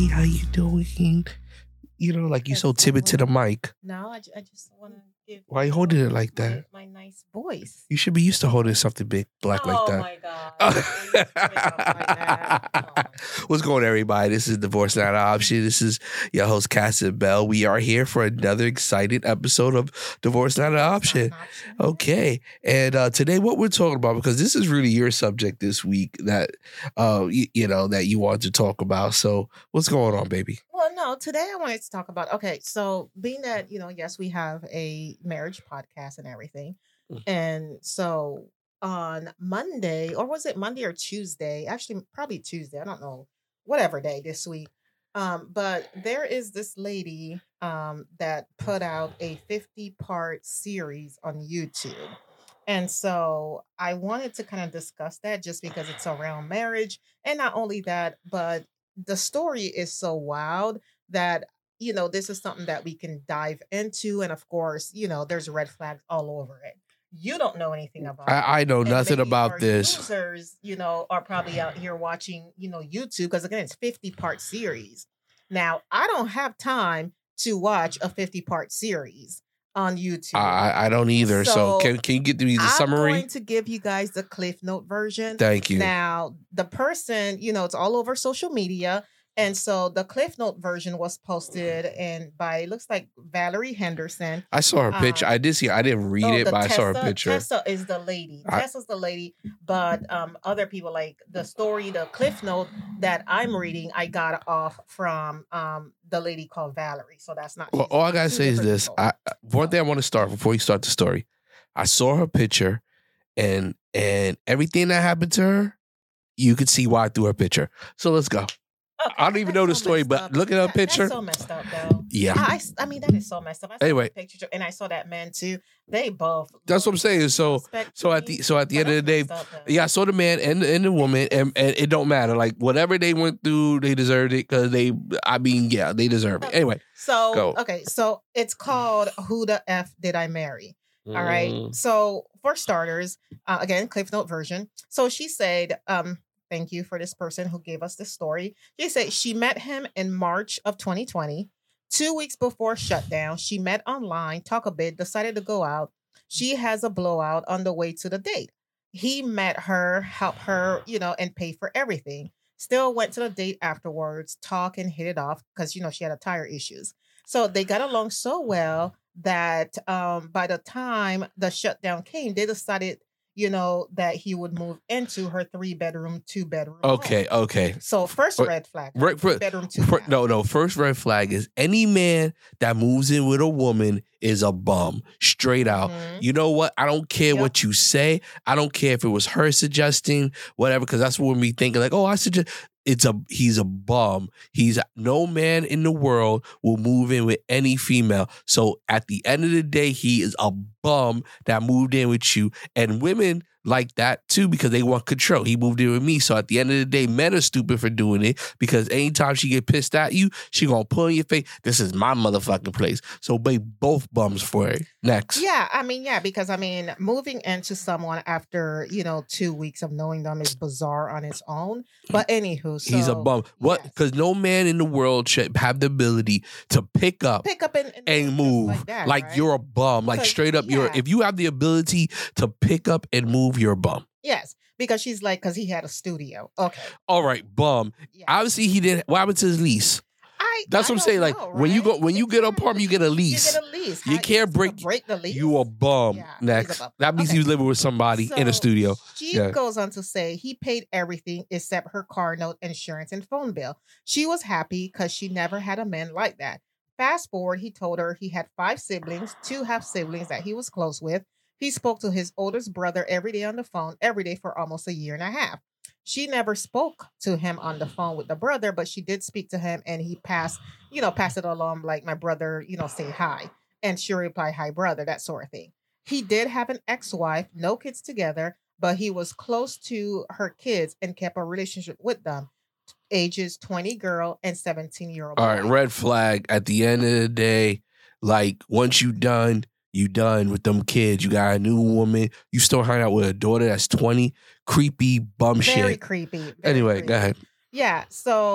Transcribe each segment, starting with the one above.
Hey, how you doing? You know, like you so timid to the mic. No, I just want to give. Why you holding it like that? My nice voice. You should be used to holding something big, black like Oh that. my God. You trip up like that. Oh my God. What's going on, everybody? This is Divorce Not an Option. This is your host, Cass and Bell. We are here for another exciting episode of Divorce Not an Option. Okay. And today what we're talking about, because this is really your subject this week that, that you want to talk about. So what's going on, baby? Well, no, today I wanted to talk about, so being that, yes, we have a marriage podcast and everything. And so on Monday, or was it Monday or Tuesday? Actually, probably Tuesday. I don't know, whatever day this week. But there is this lady that put out a 50-part series on YouTube. And so I wanted to kind of discuss that just because it's around marriage. And not only that, but the story is so wild that, this is something that we can dive into. And of course, there's red flags all over it. You don't know anything about it. I know And nothing maybe about our this. users, are probably out here watching, YouTube, because again, it's 50-part series. Now, I don't have time to watch a 50-part series on YouTube. I don't either. So can you get me the summary? I'm going to give you guys the Cliff Note version. Thank you. Now, the person, it's all over social media. And so the Cliff Note version was posted by, looks like Valerie Henderson. I saw her picture. I did see. I didn't read it, but I saw her picture. Tessa is the lady. Tessa's the lady. But other people, like the story, the Cliff Note that I'm reading, I got off from the lady called Valerie. So that's not. Well, all I gotta say is this. One thing I want to start before you start the story. I saw her picture, and everything that happened to her, you could see why through her picture. So let's go. Okay, I don't even know the story, but look at her picture. That's so messed up, though. Yeah. I mean, that is so messed up. I saw Anyway. the picture, and I saw that man too. They both. That's what I'm saying. So at the end of the day, yeah, I saw the man and the woman, and it don't matter. Like whatever they went through, they deserved it because they deserve it. Anyway. So go. Okay, so it's called "Who the F Did I Marry?" All right. So for starters, again, Cliff Note version. So she said, thank you for this person who gave us this story. She said she met him in March of 2020. 2 weeks before shutdown, she met online, talked a bit, decided to go out. She has a blowout on the way to the date. He met her, helped her, and paid for everything. Still went to the date afterwards, talk and hit it off because, she had tire issues. So they got along so well that by the time the shutdown came, they decided that he would move into her 3-bedroom, 2-bedroom. Okay. So first red flag, bedroom, 2 No. First red flag is any man that moves in with a woman is a bum, straight out. Mm-hmm. You know what? I don't care what you say. I don't care if it was her suggesting whatever, because that's what we thinking. Like, oh, I suggest. He's a bum. No man in the world will move in with any female. So at the end of the day, he is a bum that moved in with you. And women like that too because they want control. He moved in with me. So at the end of the day, men are stupid for doing it because anytime she get pissed at you, she gonna pull in your face. This is my motherfucking place. So be both bums for it. Next. Yeah, because moving into someone after, 2 weeks of knowing them is bizarre on its own. But anywho, so, he's a bum. What? Because no man in the world should have the ability to pick up and move like that, like right? you're a bum. Like straight up, if you have the ability to pick up and move, you're a bum. Yes, because she's like, because he had a studio. Okay. All right, bum. Yeah. Obviously, he didn't. What happened to his lease? That's what I'm saying. Like when you get an apartment, you get a lease. You get a lease. You can't break the lease. You a bum. Yeah, Next. bum. That means he's living with somebody in a studio. She goes on to say he paid everything except her car note, insurance, and phone bill. She was happy because she never had a man like that. Fast forward, he told her he had 5 siblings, 2 half siblings that he was close with. He spoke to his oldest brother every day on the phone, every day for almost a year and a half. She never spoke to him on the phone with the brother, but she did speak to him, and he passed it along like, my brother, say hi. And she replied, hi, brother, that sort of thing. He did have an ex-wife, no kids together, but he was close to her kids and kept a relationship with them. Ages 20 girl and 17-year-old boy. All right, red flag. At the end of the day, like once you done with them kids, you got a new woman, you still hang out with a daughter that's 20, creepy bum shit. Very creepy. Anyway, go ahead. Yeah, so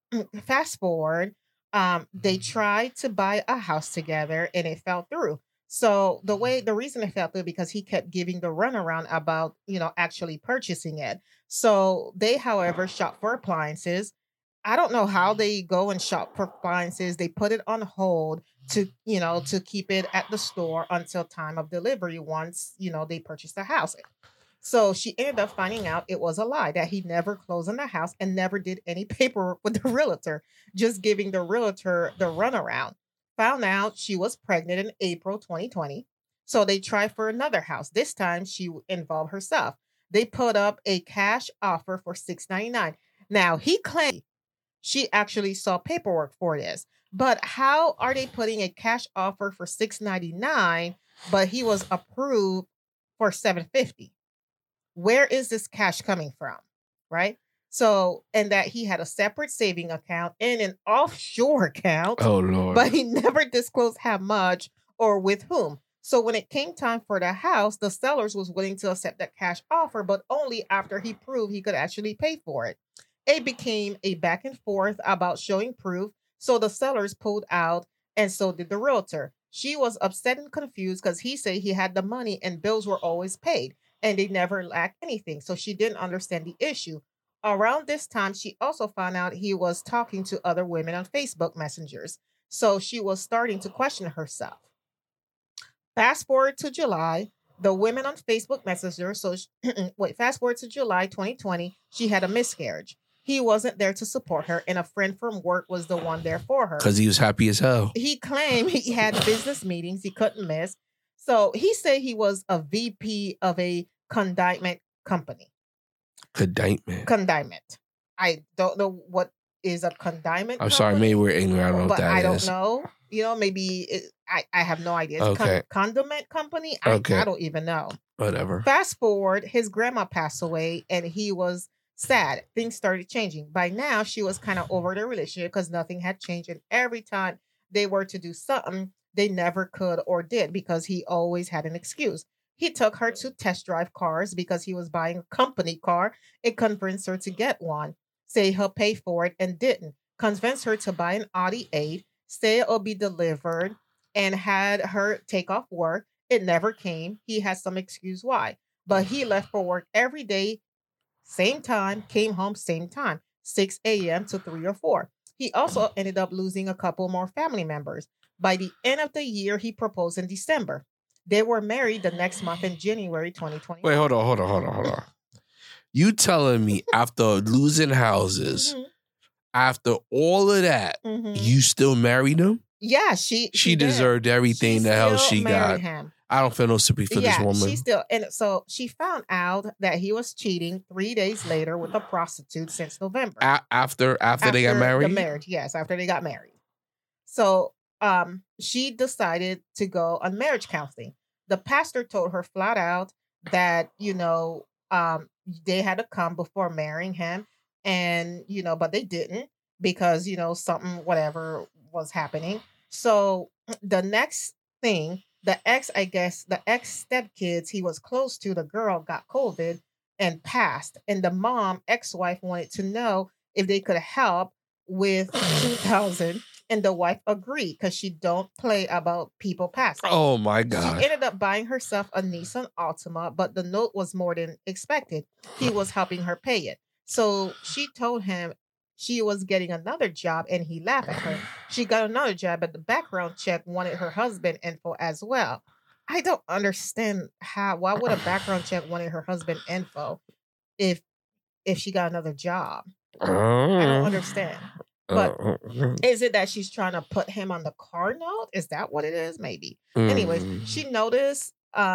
fast forward, they tried to buy a house together and it fell through. So the reason it fell through because he kept giving the runaround about, actually purchasing it. So they, however, shop for appliances. I don't know how they go and shop for appliances. They put it on hold to keep it at the store until time of delivery once, they purchase the house. So she ended up finding out it was a lie, that he never closed on the house and never did any paperwork with the realtor, just giving the realtor the runaround. Found out she was pregnant in April 2020. So they tried for another house. This time she involved herself. They put up a cash offer for 699. Now he claimed she actually saw paperwork for this. But how are they putting a cash offer for 699 but he was approved for 750? Where is this cash coming from? Right? So, and that he had a separate saving account and an offshore account, Oh Lord. but he never disclosed how much or with whom. So when it came time for the house, the sellers was willing to accept that cash offer, but only after he proved he could actually pay for it. It became a back and forth about showing proof. So the sellers pulled out, and so did the realtor. She was upset and confused because he said he had the money and bills were always paid and they never lacked anything. So she didn't understand the issue. Around this time, she also found out he was talking to other women on Facebook messengers. So she was starting to question herself. Fast forward to July, the women on Facebook Messenger. Fast forward to July 2020, she had a miscarriage. He wasn't there to support her, and a friend from work was the one there for her. Because he was happy as hell. He claimed he had business meetings he couldn't miss. So he said he was a VP of a consignment company. Consignment. I don't know what is a consignment. I'm sorry, maybe we're ignorant. I don't know what that is. I don't know. Maybe I have no idea. It's okay. Condiment company. I don't even know. Whatever. Fast forward, his grandma passed away and he was sad. Things started changing. By now, she was kind of over the relationship because nothing had changed. And every time they were to do something, they never could or did because he always had an excuse. He took her to test drive cars because he was buying a company car and convinced her to get one. Say he'll pay for it and didn't. Convinced her to buy an Audi 8, say it'll be delivered, and had her take off work. It never came. He had some excuse why. But he left for work every day, same time, came home same time, 6 a.m. to 3 or 4. He also ended up losing a couple more family members. By the end of the year, he proposed in December. They were married the next month in January 2020. Wait, hold on. You telling me after losing houses, after all of that, you still married him? Yeah, she deserved everything the hell she got. Him. I don't feel no sympathy for this woman. So she found out that he was cheating 3 days later with a prostitute since November. After they got married? The marriage, yes, after they got married. So she decided to go on marriage counseling. The pastor told her flat out that, they had to come before marrying him and, but they didn't because, something, whatever was happening. So the next thing, the ex stepkids he was close to, the girl got COVID and passed. And the mom, ex-wife, wanted to know if they could help with 2,000. And the wife agreed because she don't play about people passing. Oh my God. She ended up buying herself a Nissan Altima, but the note was more than expected. He was helping her pay it. So she told him she was getting another job and he laughed at her. She got another job, but the background check wanted her husband info as well. I don't understand why would a background check wanted her husband info if she got another job? I don't understand. But is it that she's trying to put him on the car note? Is that what it is? Maybe. Anyways, she noticed,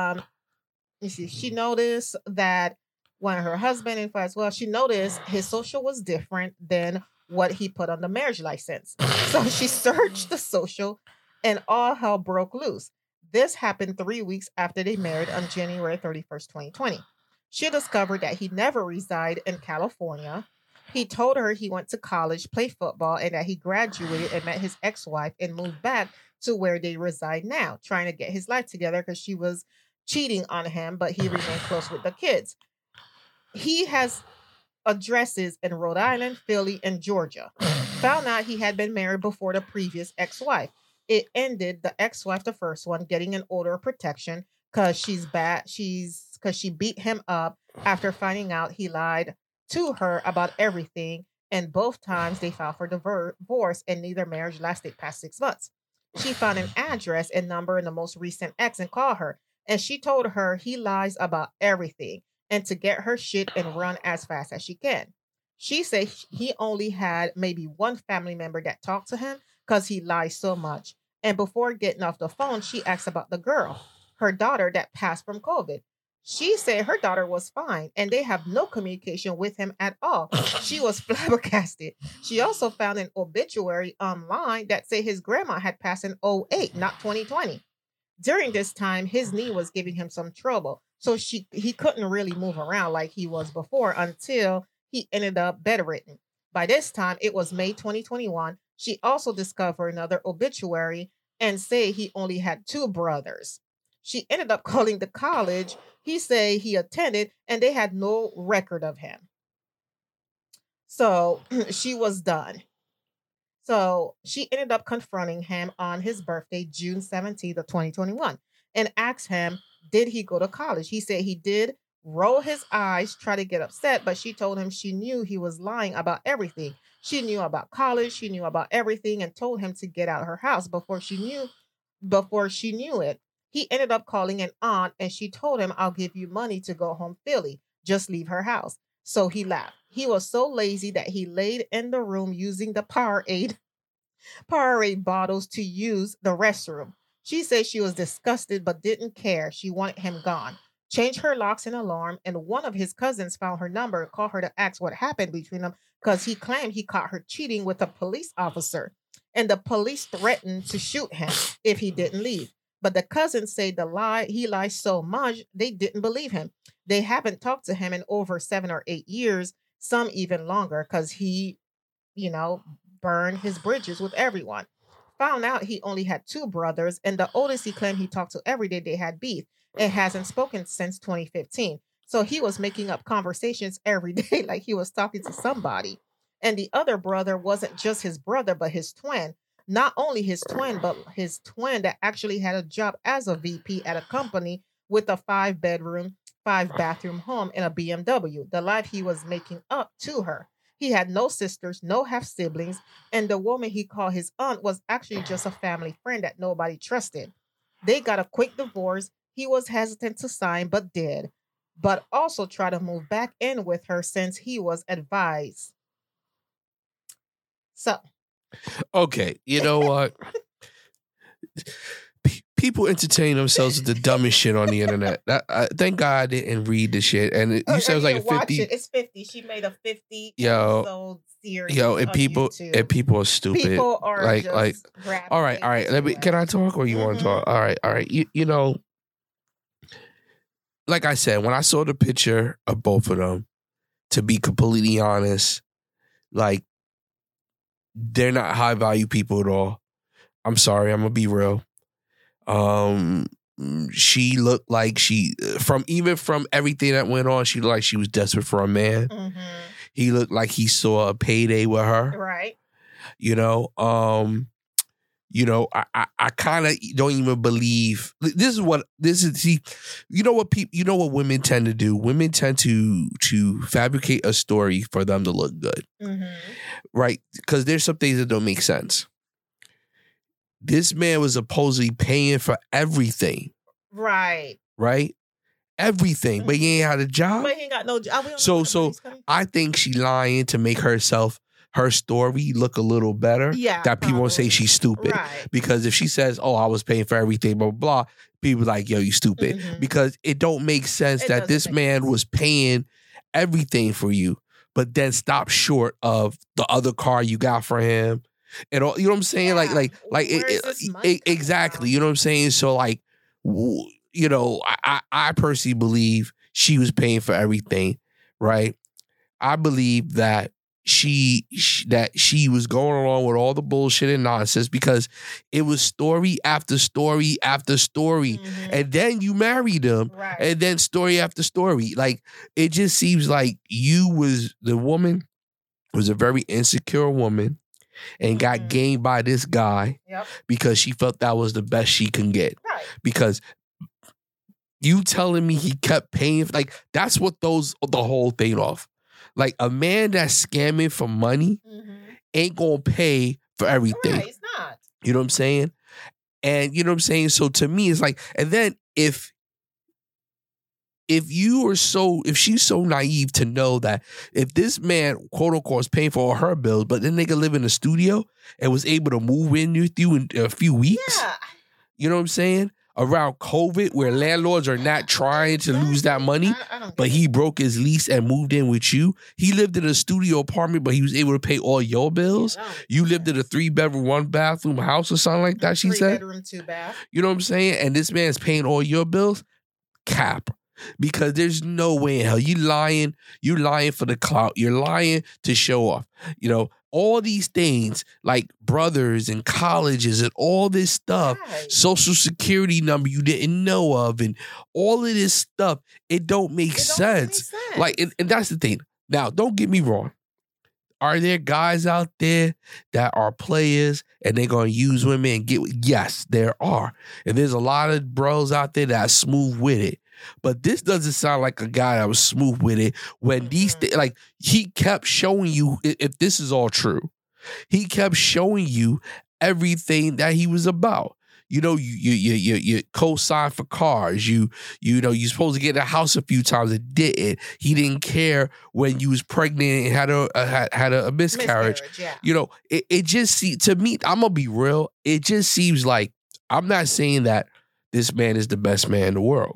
she noticed that when her husband info as well, she noticed his social was different than what he put on the marriage license. So she searched the social and all hell broke loose. This happened 3 weeks after they married on January 31st, 2020. She discovered that he never resided in California. He told her he went to college, played football, and that he graduated and met his ex-wife and moved back to where they reside now, trying to get his life together because she was cheating on him, but he remained close with the kids. He has addresses in Rhode Island, Philly, and Georgia. Found out he had been married before the previous ex-wife. It ended the ex-wife, the first one, getting an order of protection because she's bad. Because she beat him up after finding out he lied to her about everything. And both times they filed for divorce, and neither marriage lasted past 6 months. She found an address and number in the most recent ex and called her. And she told her he lies about everything and to get her shit and run as fast as she can. She said he only had maybe one family member that talked to him because he lies so much. And before getting off the phone, she asked about the girl, her daughter that passed from COVID. She said her daughter was fine and they have no communication with him at all. She was flabbergasted. She also found an obituary online that said his grandma had passed in '08, not 2020. During this time, his knee was giving him some trouble. So he couldn't really move around like he was before until he ended up bedridden. By this time, it was May 2021. She also discovered another obituary and said he only had 2 brothers. She ended up calling the college he said he attended, and they had no record of him. So she was done. So she ended up confronting him on his birthday, June 17th of 2021, and asked him, did he go to college? He said he did, roll his eyes, try to get upset, but she told him she knew he was lying about everything. She knew about college, she knew about everything, and told him to get out of her house before she knew it. He ended up calling an aunt and she told him, I'll give you money to go home Philly. Just leave her house. So he left. He was so lazy that he laid in the room using the Powerade bottles to use the restroom. She said she was disgusted but didn't care. She wanted him gone. Changed her locks and alarm, and one of his cousins found her number and called her to ask what happened between them because he claimed he caught her cheating with a police officer. And the police threatened to shoot him if he didn't leave. But the cousins say he lies so much, they didn't believe him. They haven't talked to him in over 7 or 8 years, some even longer, because he, burned his bridges with everyone. Found out he only had 2 brothers, and the oldest he claimed he talked to every day they had beef. It hasn't spoken since 2015. So he was making up conversations every day like he was talking to somebody. And the other brother wasn't just his brother, but his twin. Not only his twin, but his twin that actually had a job as a VP at a company with a 5-bedroom, 5-bathroom home and a BMW, the life he was making up to her. He had no sisters, no half-siblings, and the woman he called his aunt was actually just a family friend that nobody trusted. They got a quick divorce. He was hesitant to sign, but did, but also tried to move back in with her since he was advised. So. Okay, you know what? People entertain themselves with the dumbest shit on the internet. Thank God I didn't read the shit. And you said it was like a 50. It's 50. She made a 50 episode series. And people are stupid. People are like all right. Can I talk or you want to talk? All right. You know, like I said, when I saw the picture of both of them, to be completely honest, like, they're not high value people at all. I'm sorry, I'm gonna be real. She looked like from everything that went on, she looked like she was desperate for a man. Mm-hmm. He looked like he saw a payday with her. Right. I kind of don't even believe you know what women tend to do? Women tend to fabricate a story for them to look good. Mm-hmm. Right? Because there's some things that don't make sense. This man was supposedly paying for everything. Right. Right? Everything. Mm-hmm. But he ain't had a job. But he ain't got no job. So I think she lying to make her story look a little better. Yeah. That people won't say she's stupid. Right. Because if she says, oh, I was paying for everything, blah, blah, blah, people like, yo, you stupid. Mm-hmm. Because it don't make sense that this man was paying everything for you, but then stop short of the other car you got for him. And all, you know what I'm saying? Yeah. Exactly. You know what I'm saying? So I personally believe she was paying for everything, right? I believe that she was going along with all the bullshit and nonsense because it was story after story after story. And then you married him, and then story after story. Like, it just seems like the woman was a very insecure woman and got gained by this guy because she felt that was the best she can get. Right. Because you telling me he kept paying, like, that's what throws the whole thing off. Like, a man that's scamming for money ain't gonna pay for everything. Right, it's not. You know what I'm saying? And you know what I'm saying? So to me, it's like, and then if she's so naive to know that if this man, quote unquote, is paying for all her bills, but then they could live in a studio and was able to move in with you in a few weeks, you know what I'm saying? Around COVID, where landlords are not trying to lose that money, but he broke his lease and moved in with you. He lived in a studio apartment, but he was able to pay all your bills. You lived in a 3-bedroom, 1-bathroom house or something like that, she said. 3-bedroom, 2-bath. You know what I'm saying? And this man's paying all your bills? Cap. Because there's no way in hell. You lying for the clout. You're lying to show off. You know, all these things like brothers and colleges and all this stuff, social security number you didn't know of, and all of this stuff, it don't make sense. Like, and that's the thing. Now, don't get me wrong. Are there guys out there that are players and they're going to use women and get? Yes, there are. And there's a lot of bros out there that are smooth with it. But this doesn't sound like a guy that was smooth with it when these like, he kept showing you, if this is all true, he kept showing you everything that he was about. You know, you co-sign for cars. You know, you're supposed to get a house a few times. It didn't. He didn't care when you was pregnant and had a miscarriage. You know, it just to me, I'm gonna be real. It just seems like, I'm not saying that this man is the best man in the world,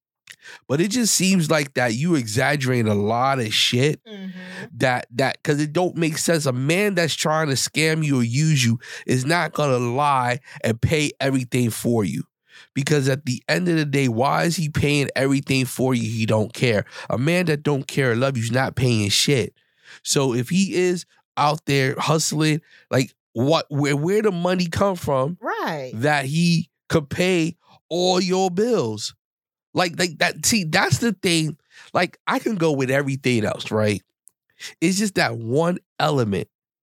but it just seems like that you exaggerate a lot of shit that because it don't make sense. A man that's trying to scam you or use you is not gonna lie and pay everything for you. Because at the end of the day, why is he paying everything for you? He don't care. A man that don't care or love you is not paying shit. So if he is out there hustling, like, where the money come from? Right. That he could pay all your bills. Like that. See, that's the thing. Like, I can go with everything else, right? It's just that one element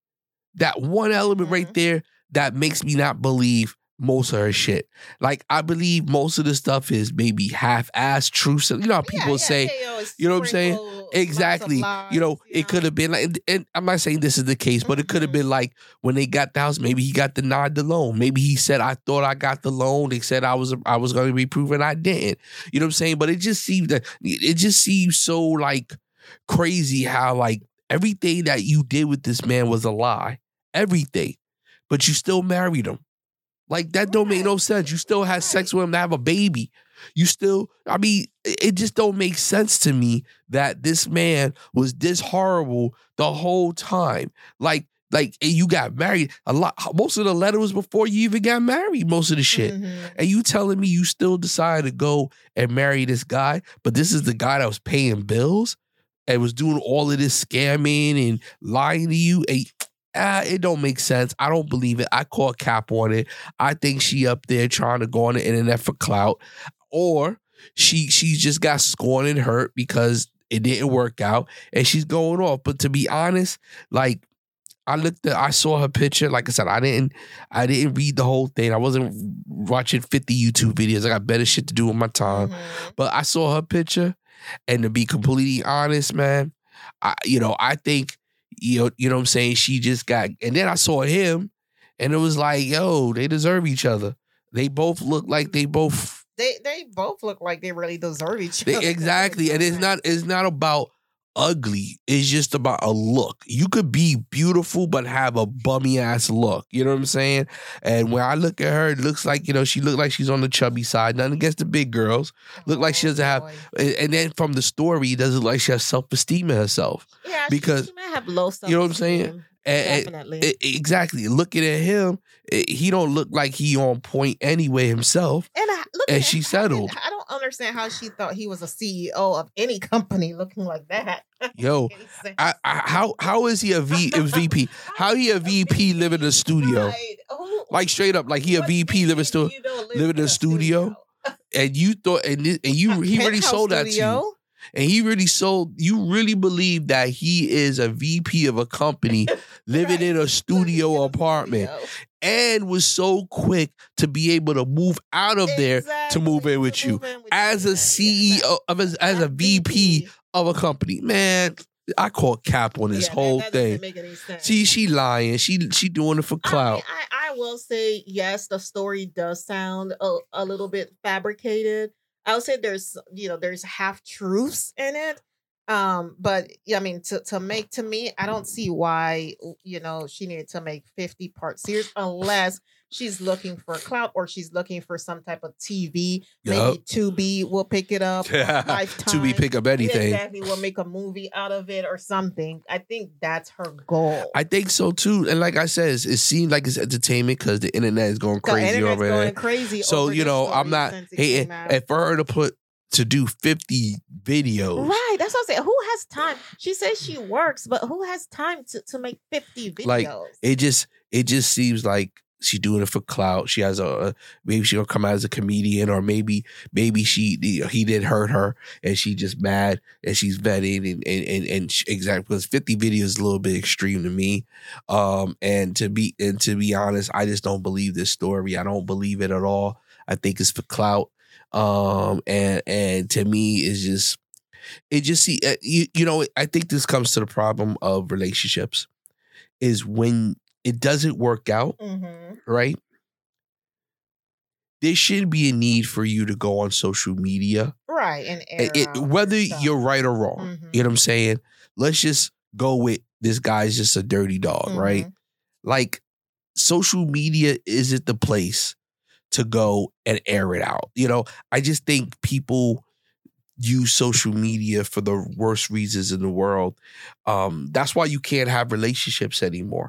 right there that makes me not believe most of her shit. Like, I believe most of the stuff is maybe half-assed truth. You know how people say, you know what I'm saying? Exactly. Lies, you know, it could have been like, and I'm not saying this is the case, but it could have been like when they got the house, maybe he got denied the loan. Maybe he said, I thought I got the loan. They said I was going to be proven I didn't. You know what I'm saying? But it just seems so like crazy how like everything that you did with this man was a lie. Everything. But you still married him. Like, that don't make no sense. You still had sex with him to have a baby. You still, I mean, it just don't make sense to me that this man was this horrible the whole time. Like you got married a lot. Most of the letter was before you even got married, most of the shit. And you telling me you still decided to go and marry this guy, but this is the guy that was paying bills and was doing all of this scamming and lying to you. And it don't make sense. I don't believe it. I call cap on it. I think she up there trying to go on the internet for clout, or she just got scorned and hurt because it didn't work out, and she's going off. But to be honest, like, I saw her picture. Like I said, I didn't read the whole thing. I wasn't watching 50 YouTube videos. I got better shit to do with my time. But I saw her picture, and to be completely honest, man, I think. You know what I'm saying? She just got, and then I saw him, and it was like, yo, they deserve each other. They both look like they both look like they really deserve each other. Exactly. And it's not about ugly. It's just about a look. You could be beautiful but have a bummy ass look. You know what I'm saying? And when I look at her, it looks like, she look like she's on the chubby side. Nothing against the big girls. Look like she doesn't have, and then from the story, it doesn't look like she has self-esteem in herself. Yeah, because she might have low self-esteem. You know what I'm saying? Definitely. Exactly. Looking at him, he don't look like he on point anyway himself. And she settled. I don't understand how she thought he was a CEO of any company looking like that. Yo, how is he a VP? How he a VP living in a studio? Right. Oh, like straight up, like he a VP living in a studio. And you thought, he really sold that to you. And he really sold, you really believe that he is a VP of a company living in a studio apartment and was so quick to be able to move out of there to move in with you as a CEO, as a VP of a company. Man, I call cap on this whole thing. See, she lying. She doing it for clout. I will say, yes, the story does sound a little bit fabricated. I would say there's half truths in it. But yeah, I mean, to me, I don't see why, she needed to make 50-part series unless she's looking for clout or she's looking for some type of TV. Maybe Tubi will pick it up. Lifetime. Tubi pick up anything. Exactly. We'll make a movie out of it or something. I think that's her goal. I think so too. And like I said, it seems like it's entertainment because the internet is going crazy over there. Going crazy. So, I'm not hating. And for her to do 50 videos. Right. That's what I'm saying. Who has time? She says she works, but who has time to make 50 videos? Like, it just seems like she's doing it for clout. She has maybe she'll come out as a comedian, or maybe he did hurt her and she just mad and she's vetting and exactly, because 50 videos is a little bit extreme to me. And to be honest, I just don't believe this story. I don't believe it at all. I think it's for clout. And to me, I think this comes to the problem of relationships is when it doesn't work out, right? There should be a need for you to go on social media. Right. And air whether you're right or wrong. You know what I'm saying? Let's just go with this guy's just a dirty dog, right? Like, social media isn't the place to go and air it out. I just think people use social media for the worst reasons in the world. That's why you can't have relationships anymore.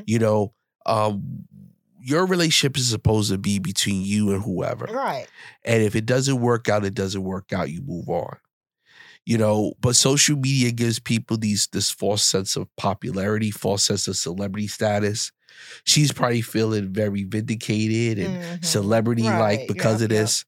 Your relationship is supposed to be between you and whoever. Right. And if it doesn't work out, it doesn't work out. You move on. But social media gives people this false sense of popularity, false sense of celebrity status. She's probably feeling very vindicated and celebrity-like because of this.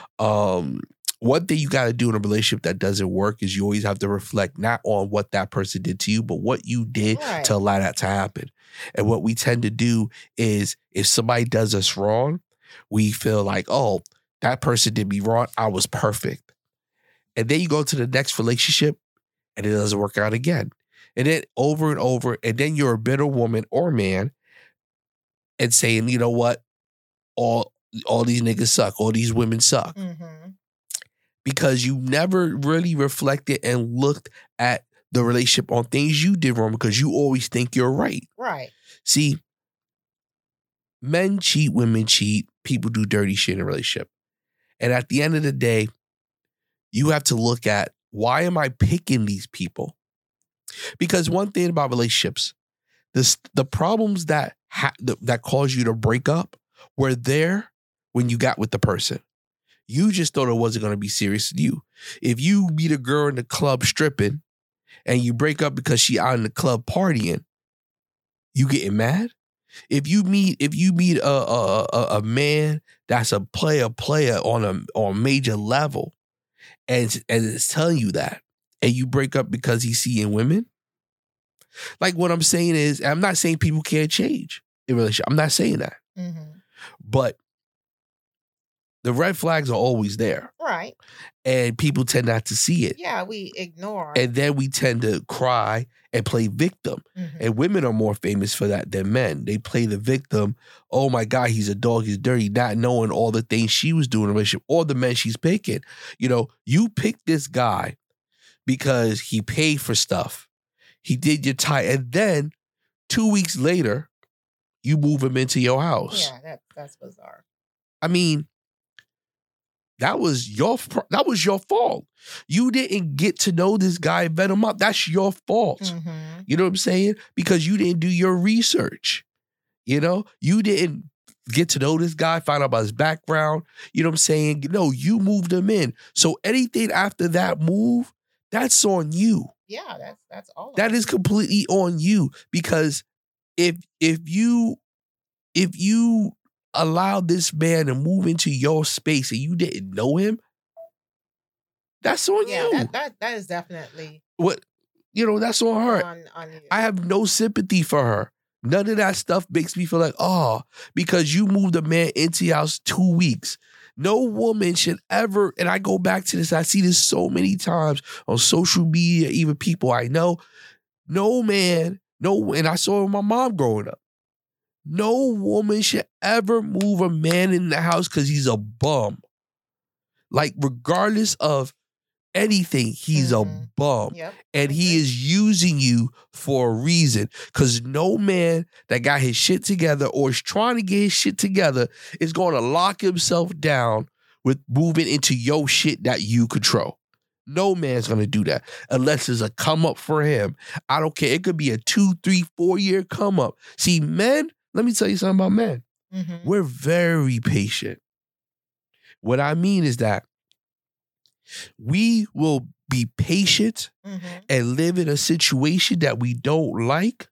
One thing you got to do in a relationship that doesn't work is you always have to reflect not on what that person did to you, but what you did to allow that to happen. And what we tend to do is if somebody does us wrong, we feel like, oh, that person did me wrong. I was perfect. And then you go to the next relationship and it doesn't work out again. And then over and over, and then you're a bitter woman or man and saying, you know what, all these niggas suck, all these women suck. Because you never really reflected and looked at the relationship on things you did wrong because you always think you're right. Right. See, men cheat, women cheat, people do dirty shit in a relationship. And at the end of the day, you have to look at, why am I picking these people? Because one thing about relationships, the problems that caused you to break up were there when you got with the person. You just thought it wasn't going to be serious with you. If you meet a girl in the club stripping and you break up because she out in the club partying, you getting mad? If you meet a man that's a player on a major level and it's telling you that, and you break up because he's seeing women, like, what I'm saying is, I'm not saying people can't change in a relationship. I'm not saying that. But the red flags are always there. Right. And people tend not to see it. Yeah, we ignore. And then we tend to cry and play victim. And women are more famous for that than men. They play the victim. Oh my God, he's a dog, he's dirty, not knowing all the things she was doing in a relationship, or the men she's picking. You picked this guy because he paid for stuff. He did your tie. And then 2 weeks later, you move him into your house. Yeah, that's bizarre. I mean, that was your fault. You didn't get to know this guy, vet him up. That's your fault. Mm-hmm. You know what I'm saying? Because you didn't do your research. You know, you didn't get to know this guy, find out about his background. You know what I'm saying? No, you moved him in. So anything after that move, that's on you. Yeah, that's all. That is completely on you, because if you allowed this man to move into your space and you didn't know him, that's on you. Yeah, that is definitely that's on her. On you. I have no sympathy for her. None of that stuff makes me feel like, because you moved a man into your house 2 weeks. No woman should ever, and I go back to this, I see this so many times on social media, even people I know. No man, and I saw it with my mom growing up. No woman should ever move a man in the house because he's a bum. Like, regardless of anything, he's a bum. Yep. And he is using you for a reason. Because no man that got his shit together or is trying to get his shit together is going to lock himself down with moving into your shit that you control. No man's going to do that unless there's a come up for him. I don't care. It could be a 2, 3, 4 year come up. See, men, let me tell you something about men. Mm-hmm. We're very patient. What I mean is that we will be patient and live in a situation that we don't like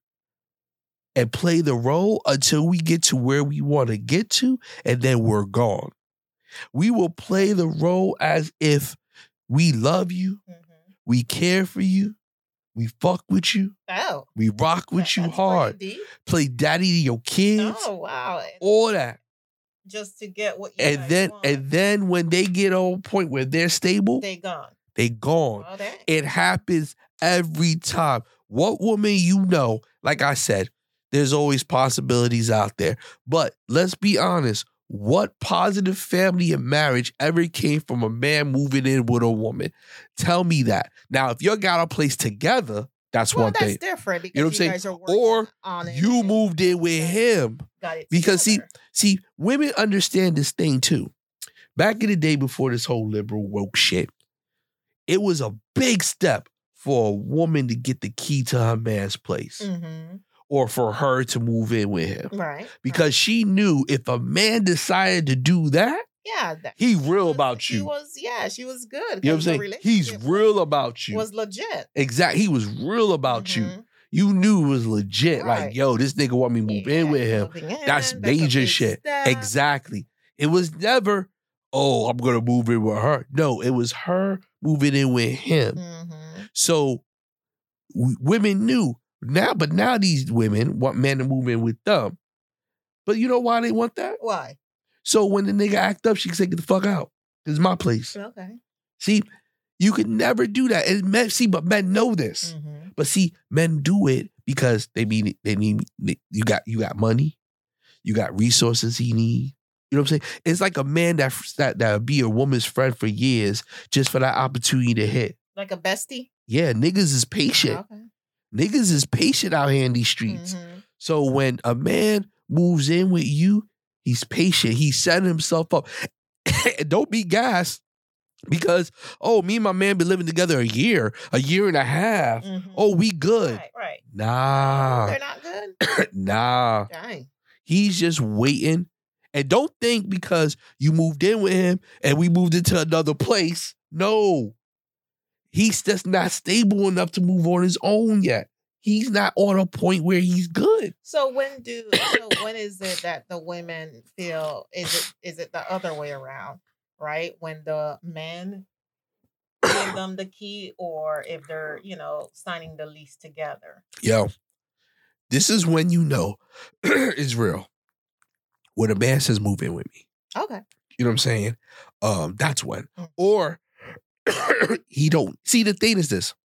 and play the role until we get to where we want to get to, and then we're gone. We will play the role as if we love you, we care for you, we fuck with you, we rock with you hard, play daddy to your kids. Oh, wow. All that. Just to get what you want. And then when they get on a point where they're stable, they gone. They gone. Oh, dang. It happens every time. What woman you know, like I said, there's always possibilities out there. But let's be honest, what positive family and marriage ever came from a man moving in with a woman? Tell me that. Now, if you got a place together, that's one thing. That's different because you know what I'm saying? guys are working or on it. You moved in with him. Got it because together. see, women understand this thing too. Back in the day before this whole liberal woke shit, it was a big step for a woman to get the key to her man's place. Or for her to move in with him. Right. Because she knew if a man decided to do that, he real about you. She was good. You know what I'm saying? He's real about you. Was legit. Exactly. He was real about you. You knew it was legit. Right. Like, yo, this nigga want me to move in with him. That's major shit. Step. Exactly. It was never, I'm going to move in with her. No, it was her moving in with him. So women knew. But now these women want men to move in with them. But you know why they want that? Why? So when the nigga act up, she can say, get the fuck out. This is my place. Okay. See, you could never do that. And men, but men know this. But see, men do it because they need you got money, you got resources he need. You know what I'm saying? It's like a man that be a woman's friend for years just for that opportunity to hit. Like a bestie? Yeah, niggas is patient. Okay. Niggas is patient out here in these streets. So when a man moves in with you, he's patient. He's setting himself up. Don't be gassed because, me and my man been living together a year and a half. Oh, we good. Right. Nah. They're not good? Nah. Dang. He's just waiting. And don't think because you moved in with him and we moved into another place. No. He's just not stable enough to move on his own yet. He's not on a point where he's good. So when is it that the women feel is it the other way around, right? When the men give them the key, or if they're signing the lease together? Yo, this is when you know it's real. When a man says move in with me. Okay. You know what I'm saying? That's when. Or he don't. See, the thing is this.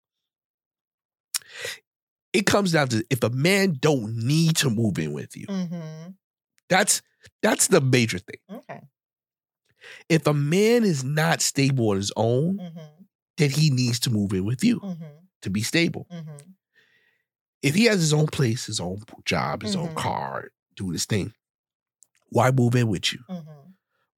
It comes down to if a man don't need to move in with you. That's the major thing. Okay. If a man is not stable on his own, then he needs to move in with you to be stable. If he has his own place, his own job, his own car, doing his thing, why move in with you?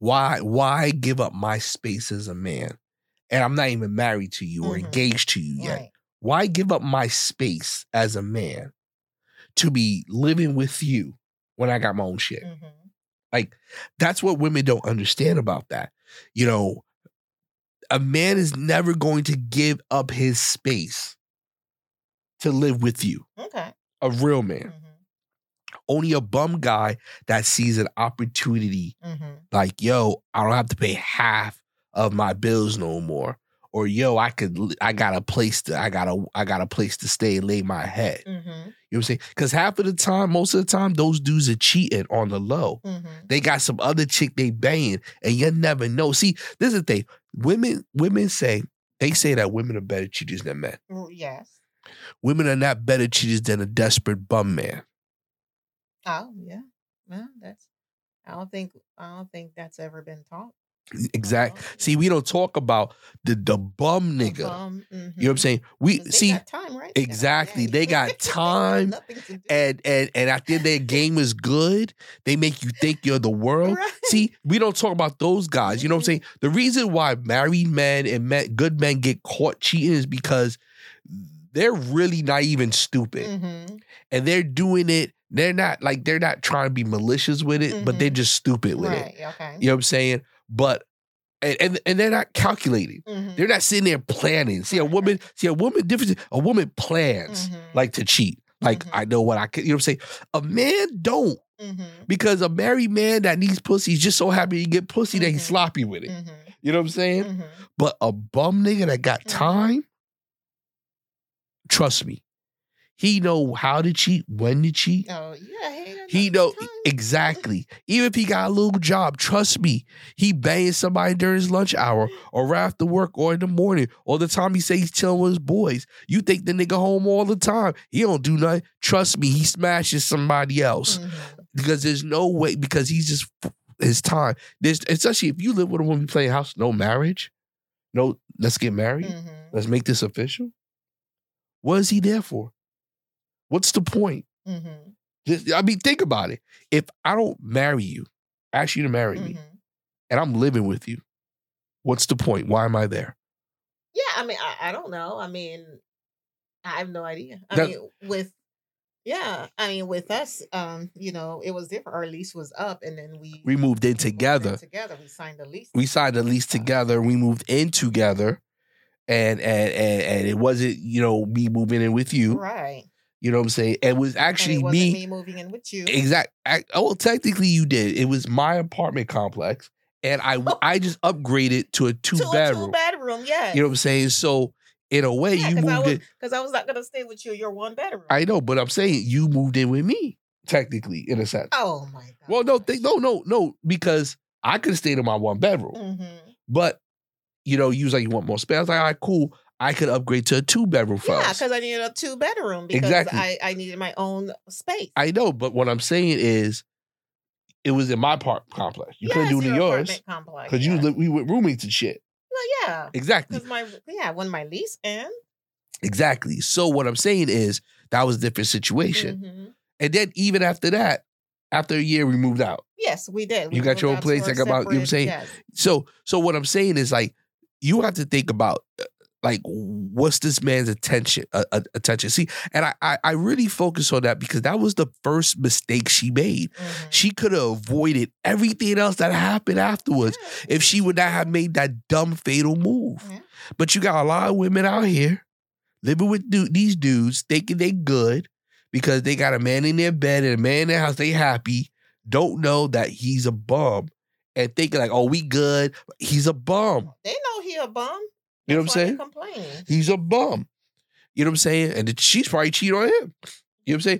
Why give up my space as a man? And I'm not even married to you or engaged to you yet. Right. Why give up my space as a man to be living with you when I got my own shit? Like, that's what women don't understand about that. You know, a man is never going to give up his space to live with you. Okay. A real man. Only a bum guy that sees an opportunity like, yo, I don't have to pay half of my bills no more. Or yo, I got a place to stay and lay my head. You know what I'm saying? Because half of the time, most of the time, those dudes are cheating on the low. They got some other chick they banging, and you never know. See, this is the thing. Women say that women are better cheaters than men. Yes. Women are not better cheaters than a desperate bum man. Oh yeah. Well, I don't think that's ever been taught. Exactly. See, we don't talk about the bum nigga. You know what I'm saying? We see got time, right? Exactly. They got time, and after their game is good, they make you think you're the world. Right. See, we don't talk about those guys. You know what I'm saying? The reason why married men and good men get caught cheating is because they're really naive and stupid, and they're doing it. They're not trying to be malicious with it, but they're just stupid with it. Okay. You know what I'm saying? But and they're not calculating. They're not sitting there planning. A woman different. A woman plans like to cheat. Like I know what I can. You know what I'm saying? A man don't, because a married man that needs pussy is just so happy to get pussy that he's sloppy with it. You know what I'm saying? But a bum nigga that got time, trust me, he know how to cheat, when to cheat. Oh yeah, he know exactly. Even if he got a little job, trust me, he banging somebody during his lunch hour or right after work or in the morning or the time he say he's chilling with his boys. You think the nigga home all the time? He don't do nothing. Trust me, he smashes somebody else because there's no way, because he's just his time. Especially if you live with a woman playing house, no marriage, no let's get married, let's make this official. What is he there for? What's the point? I mean, think about it. If I don't marry you, ask you to marry me, and I'm living with you, what's the point? Why am I there? Yeah, I mean, I don't know. I mean, I have no idea. With us, you know, it was different. Our lease was up, and then we moved in together. We signed the lease. We signed the lease together. We moved in together, and it wasn't, you know, me moving in with you, right? You know what I'm saying? It was actually me moving in with you. Well, technically you did. It was my apartment complex, and I just upgraded to a two-bedroom. Yes. You know what I'm saying? So in a way, you moved in. Because I was not going to stay with you. You're one bedroom. I know, but I'm saying you moved in with me, technically, in a sense. Oh, my God. Well, no, because I could have stayed in my one bedroom. But, you know, you was like, you want more space? I was like, all right, cool. I could upgrade to a two-bedroom for us. Yeah, because I needed a two-bedroom because I needed my own space. I know, but what I'm saying is, it was in my apartment complex. You couldn't do it in yours because we were roommates and shit. Well, yeah, exactly. When my lease ends. Exactly. So what I'm saying is that was a different situation, and then even after that, after a year, we moved out. Yes, we did. You got your own place. I got my. You know what I'm saying? Yes. So what I'm saying is, like, you have to think about, like, what's this man's attention? See, and I really focus on that because that was the first mistake she made. She could have avoided everything else that happened afterwards if she would not have made that dumb fatal move. But you got a lot of women out here living with these dudes thinking they good because they got a man in their bed and a man in their house. They happy, don't know that he's a bum, and thinking like, oh, we good. He's a bum. They know he a bum. You know what I'm saying? He's a bum. You know what I'm saying? And she's probably cheating on him. You know what I'm saying?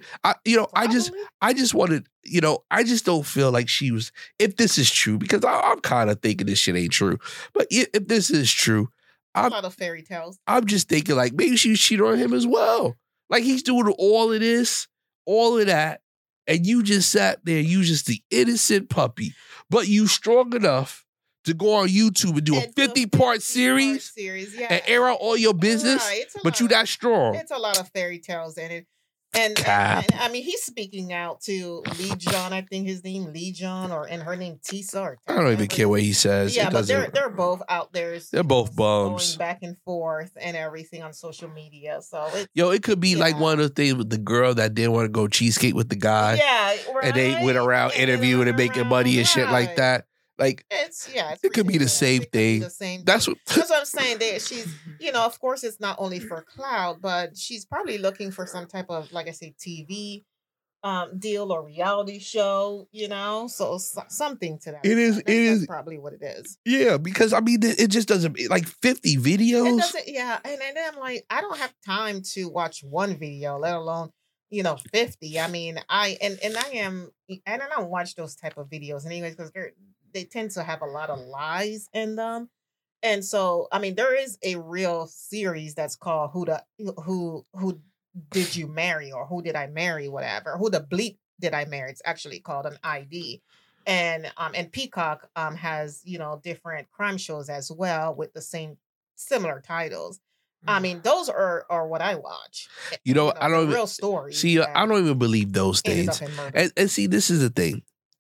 I just wanted, you know, I just don't feel like she was, if this is true, because I'm kind of thinking this shit ain't true. But if this is true, a lot of fairy tales. I'm just thinking like maybe she was cheating on him as well. Like he's doing all of this, all of that, and you just sat there, you just the innocent puppy. But you strong enough to go on YouTube and do a 50-part series and air out all your business, but you that strong. It's a lot of fairy tales in it. And Cap. I mean, he's speaking out to Lee John. I think his name Lee John, and her name Tisa. Or I don't even care what he says. Yeah, It but doesn't. they're both out there. They're both bums. Going back and forth and everything on social media. So it could be like one of the things with the girl that didn't want to go cheesecake with the guy. Yeah, right? And they went around interviewing and making money and shit like that. Like it could be the same thing. That's what I'm saying. There, she's, of course, it's not only for clout, but she's probably looking for some type of, like I say, TV deal or reality show. So something to that. It is. That's probably what it is. Yeah, because I mean, it just doesn't like 50 videos. It doesn't. Yeah, and then I'm like, I don't have time to watch one video, let alone 50. I mean, I don't watch those type of videos anyways because they tend to have a lot of lies in them. And so, I mean, there is a real series that's called Who Did You Marry, or Who Did I Marry, whatever. Who the Bleep Did I Marry? It's actually called an ID. And Peacock has, different crime shows as well with the similar titles. I mean, those are what I watch. I don't real stories. See, I don't even believe those things. And see, this is the thing.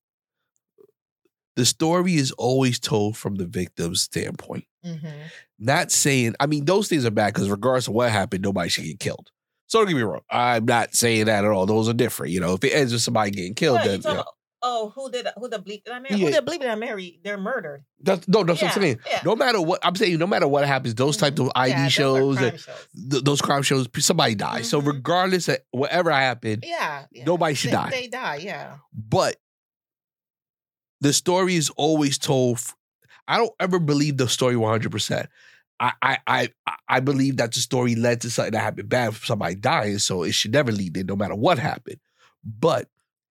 The story is always told from the victim's standpoint. Mm-hmm. Not saying, I mean, those things are bad because regardless of what happened, nobody should get killed. So don't get me wrong. I'm not saying that at all. Those are different. If it ends with somebody getting killed, then who the bleep did I marry? Yeah. Who the bleep did I marry? They're murdered. That's what I'm saying. Yeah. No matter what, I'm saying, no matter what happens, those types of ID shows, those crime shows, somebody dies. Mm-hmm. So regardless of whatever happened, nobody should die. They die, yeah. But the story is always told. I don't ever believe the story 100%. I believe that the story led to something that happened bad for somebody dying, so it should never lead there, no matter what happened. But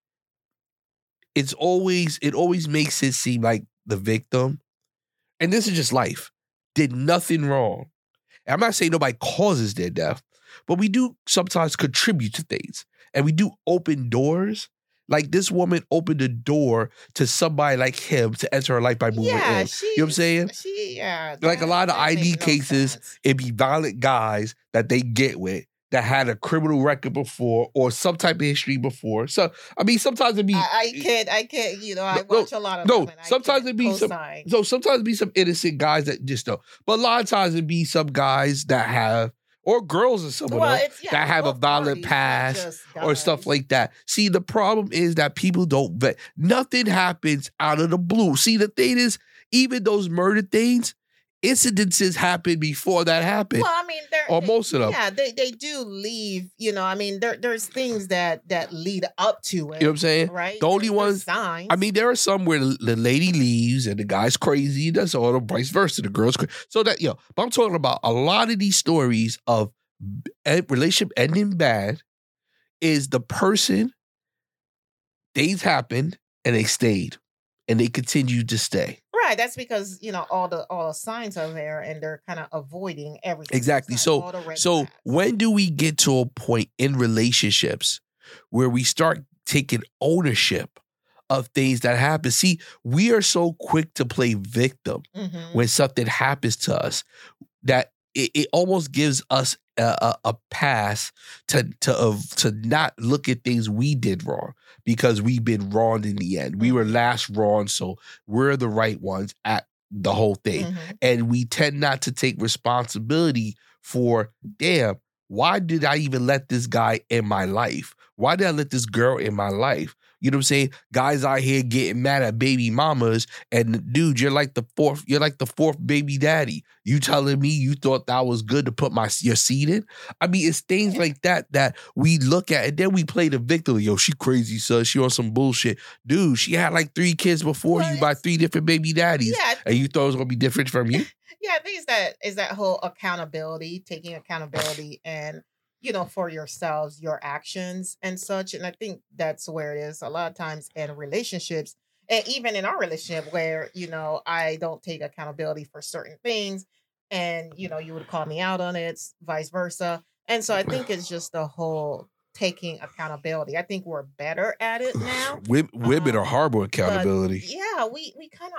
it always makes it seem like the victim, and this is just life, did nothing wrong. And I'm not saying nobody causes their death, but we do sometimes contribute to things, and we do open doors. Like this woman opened the door to somebody like him to enter her life by moving in. You know what I'm saying? Like a lot of ID cases, it'd be violent guys that they get with that had a criminal record before or some type of history before. So I mean, sometimes it'd be I can't. I watch a lot of them. Sometimes it'd be sometimes it'd be some innocent guys that just don't. But a lot of times it'd be some guys that have. Or girls or someone else that have a violent past or stuff like that. See, the problem is that people don't vet. Nothing happens out of the blue. See, the thing is, even those murder things, incidences happen before that happened. Well, I mean, or most of them. Yeah, they do leave. I mean, there's things that lead up to it. You know what I'm saying? Right. The only ones. Signs. I mean, there are some where the lady leaves and the guy's crazy. That's all. Vice versa. The girl's crazy. So that but I'm talking about a lot of these stories of relationship ending bad is the person. Things happened and they stayed and they continued to stay. Right, that's because all the signs are there, and they're kind of avoiding everything. Exactly. So when do we get to a point in relationships where we start taking ownership of things that happen? See, we are so quick to play victim when something happens to us that it almost gives us a pass to not look at things we did wrong because we've been wronged in the end. We were last wronged, so we're the right ones at the whole thing. And we tend not to take responsibility for, damn, why did I even let this guy in my life? Why did I let this girl in my life? You know what I'm saying? Guys out here getting mad at baby mamas, and dude, you're like the fourth baby daddy. You telling me you thought that was good to put your seed in? I mean, it's things like that we look at, and then we play the victim. Yo, she crazy, son. She on some bullshit. Dude, she had like 3 kids before you by 3 different baby daddies. Yeah. And you thought it was gonna be different from you? Yeah, I think is that whole accountability, taking accountability and for yourselves, your actions and such. And I think that's where it is a lot of times in relationships, and even in our relationship where, I don't take accountability for certain things and, you would call me out on it, vice versa. And so I think it's just the whole taking accountability. I think we're better at it now. Women are horrible accountability. Yeah, we kind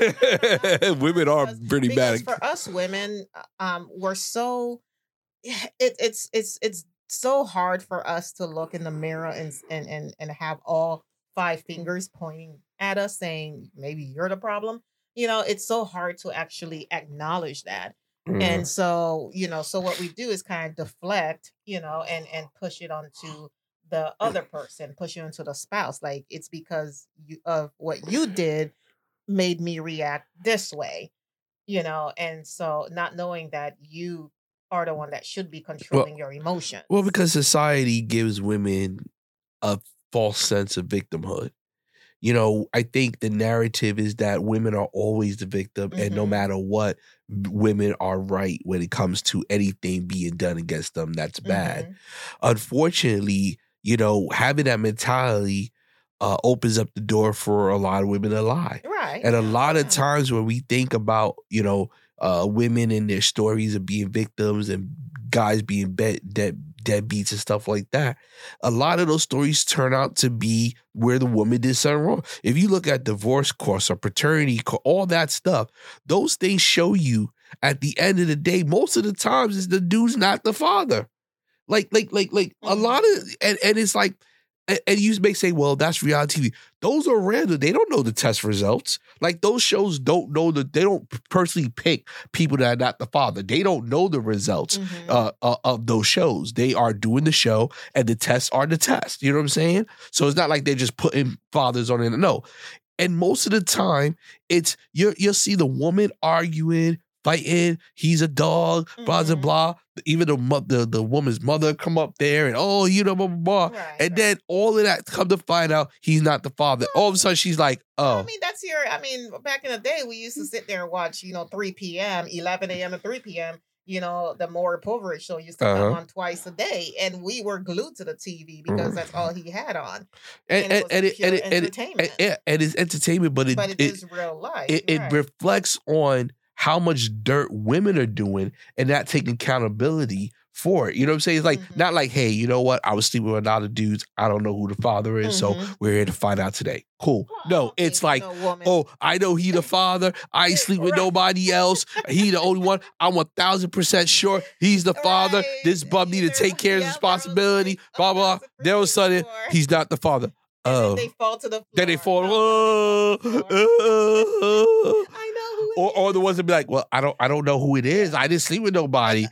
of are. Women are pretty bad. For us women, we're so... It's so hard for us to look in the mirror and have all 5 fingers pointing at us saying maybe you're the problem. It's so hard to actually acknowledge that. And so, so what we do is kind of deflect, and push it onto the other person, push it onto the spouse. Like, it's because of what you did made me react this way, and so not knowing that you are the one that should be controlling your emotions. Well, because society gives women a false sense of victimhood. I think the narrative is that women are always the victim, and no matter what, women are right when it comes to anything being done against them that's bad. Unfortunately, having that mentality opens up the door for a lot of women to lie. Right. And a lot of times when we think about, women and their stories of being victims and guys being deadbeats and stuff like that, a lot of those stories turn out to be where the woman did something wrong. If you look at divorce courts or paternity court, all that stuff, those things show you at the end of the day, most of the times is the dude's not the father. Like a lot of, and it's like, and you may say, well, that's reality TV. Those are random. They don't know the test results. Like, those shows don't know they don't personally pick people that are not the father. They don't know the results of those shows. They are doing the show, and the tests are the test. You know what I'm saying? So it's not like they're just putting fathers on it. No. And most of the time, it's you'll see the woman arguing, fighting, he's a dog, blah, blah, blah. Even the woman's mother come up there and, blah, blah, blah. Right, and then all of that, come to find out he's not the father. All of a sudden, she's like, oh. Back in the day, we used to sit there and watch, 3 p.m., 11 a.m. and 3 p.m., the Maury Povich show used to come on twice a day. And we were glued to the TV because that's all he had on. And it was entertainment. And it's entertainment, but it is real life. It reflects on how much dirt women are doing and not taking accountability for it. You know what I'm saying? It's like, not like, hey, you know what? I was sleeping with a lot of dudes. I don't know who the father is, so we're here to find out today. Cool. No, it's like, I know he the father. I ain't sleep with nobody else. He the only one. I'm 1,000% sure he's the father. This bum need to take care of his responsibility, blah, blah. Then all of a sudden, he's not the father. Then they fall to the floor. Then they fall. I know who it or the ones that be like, well, I don't know who it is. I didn't sleep with nobody.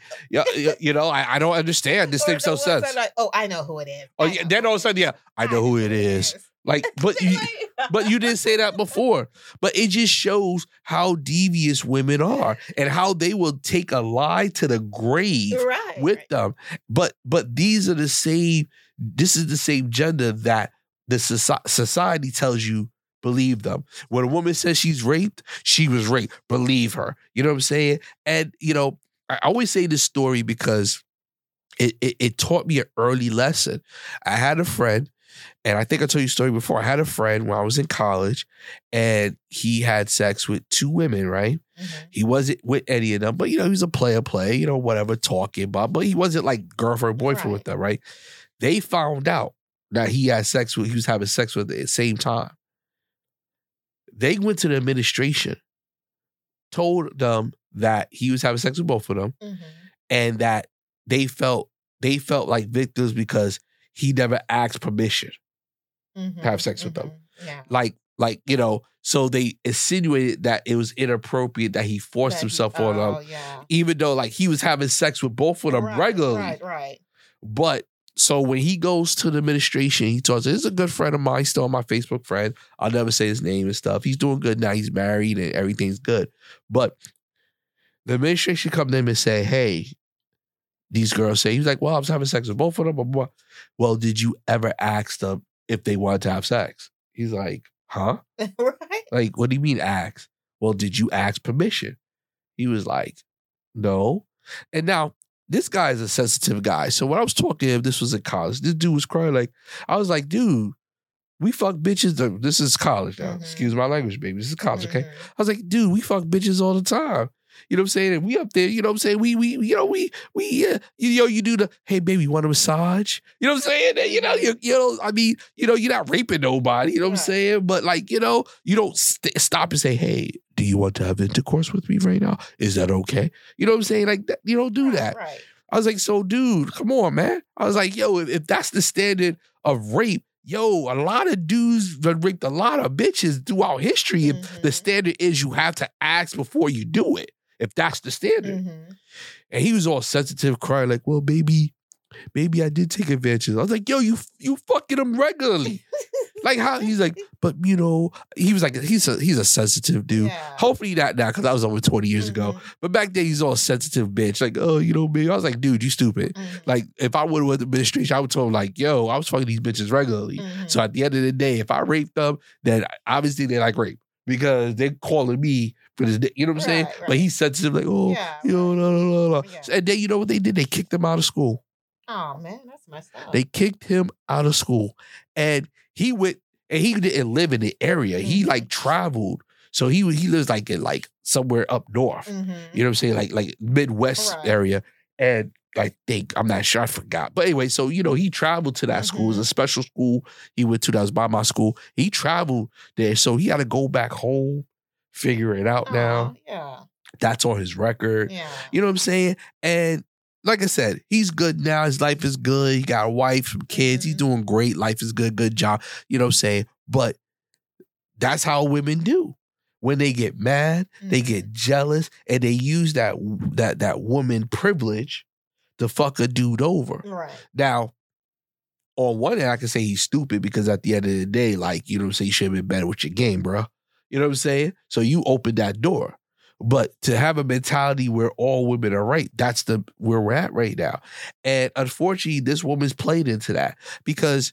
I don't understand. This makes no sense. Like, I know who it is. Then all of a sudden, I know who it is. Like, but you didn't say that before. But it just shows how devious women are and how they will take a lie to the grave with them. But these are the same. This is the same gender that the society tells you believe them. When a woman says she's raped, she was raped. Believe her. You know what I'm saying? And, I always say this story because it taught me an early lesson. I had a friend, and I think I told you a story before. I had a friend when I was in college, and he had sex with 2 women, right? He wasn't with any of them, but, he was a player, whatever, talking about, but he wasn't like girlfriend, boyfriend with them, right? They found out that he was having sex with at the same time. They went to the administration, told them that he was having sex with both of them, and that they felt like victims because he never asked permission to have sex with them. Yeah. So they insinuated that it was inappropriate that he forced himself on them, even though he was having sex with both of them regularly. Right. But so when he goes to the administration, he talks, this is a good friend of mine, still my Facebook friend. I'll never say his name and stuff. He's doing good now. He's married and everything's good. But the administration come to him and say, hey, these girls say, he's like, well, I was having sex with both of them. Blah, blah. Well, did you ever ask them if they wanted to have sex? He's like, huh? Right. Like, what do you mean ask? Well, did you ask permission? He was like, no. And now, this guy is a sensitive guy. So when I was talking to him, this was in college. This dude was crying I was like, dude, we fuck bitches. This is college now. Excuse my language, baby. This is college, okay? I was like, dude, we fuck bitches all the time. You know what I'm saying? And we up there, you know what I'm saying? We you do the, hey, baby, you want a massage? You know what I'm saying? And, you're not raping nobody. You know what I'm saying? But you don't stop and say, hey, do you want to have intercourse with me right now? Is that okay? You know what I'm saying? Like that, you don't do that. Right. I was like, so dude, come on, man. I was like, yo, if that's the standard of rape, yo, a lot of dudes that raped a lot of bitches throughout history. If the standard is you have to ask before you do it, if that's the standard. And he was all sensitive, crying like, well, baby, I did take advantage. I was like, yo, you fucking him regularly. Like how he's like, but you know, he was like, he's a sensitive dude. Yeah. Hopefully not now, because that was over 20 years ago. But back then he's all sensitive bitch. Like, oh, you know me. I was like, dude, you stupid. Like, if I would have went to administration, I would tell him like, yo, I was fucking these bitches regularly. So at the end of the day, if I raped them, then obviously they like rape. Because they're calling me for this, you know what I'm saying? Right. But he's sensitive, like, oh, you know, la, la, la. Yeah. And then you know what they did? They kicked him out of school. Oh man, that's messed up. They kicked him out of school. And he went, and he didn't live in the area. He like traveled. So he lives like in like somewhere up north. You know what I'm saying? Like Midwest area. And I think, I'm not sure, I forgot. But anyway, so, you know, he traveled to that school. It was a special school he went to that was by my school. He traveled there. So he had to go back home, figure it out now. Yeah. That's on his record. Yeah. You know what I'm saying? And like I said, he's good now. His life is good. He got a wife, some kids. He's doing great. Life is good. Good job. You know what I'm saying? But that's how women do. When they get mad, they get jealous, and they use that woman privilege to fuck a dude over. Right. Now, on one hand, I can say he's stupid because at the end of the day, like, you know what I'm saying, you should have been better with your game, bro. You know what I'm saying? So you opened that door. But to have a mentality where all women are right, that's where we're at right now. And unfortunately, this woman's played into that because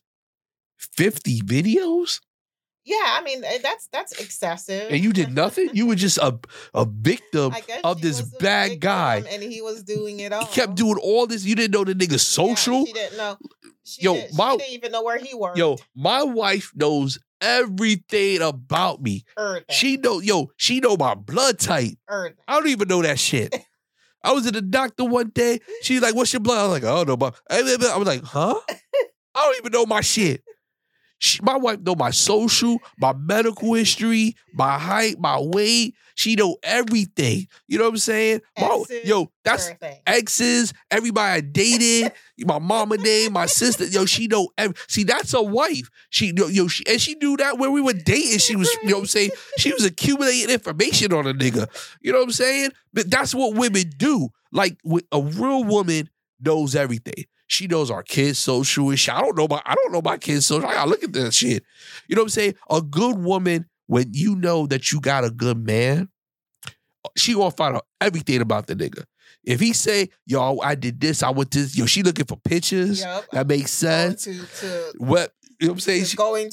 50 videos? Yeah, I mean, that's excessive. And you did nothing? You were just a victim of this bad guy. And he was doing it all. He kept doing all this. You didn't know the nigga's social? Yeah, she didn't know. She didn't even know where he worked. Yo, my wife knows everything about me. She know my blood type. I don't even know that shit. I was at the doctor one day. She's like, what's your blood? I was like, I don't know. I was like, huh? I don't even know my shit. My wife know my social, my medical history, my height, my weight. She know everything. You know what I'm saying? That's exes, everybody I dated, my mama name, my sister. Yo, she know see, that's a wife. She knew that when we were dating. She was, you know what I'm saying? She was accumulating information on a nigga. You know what I'm saying? But that's what women do. Like, a real woman knows everything. She knows our kids' social and shit. I don't know my kids' social. I gotta look at that shit. You know what I'm saying? A good woman, when you know that you got a good man, she gonna find out everything about the nigga. If he say, yo, I did this, I went this, yo, she looking for pictures. Yep. That makes sense. What? You know what I'm saying? Going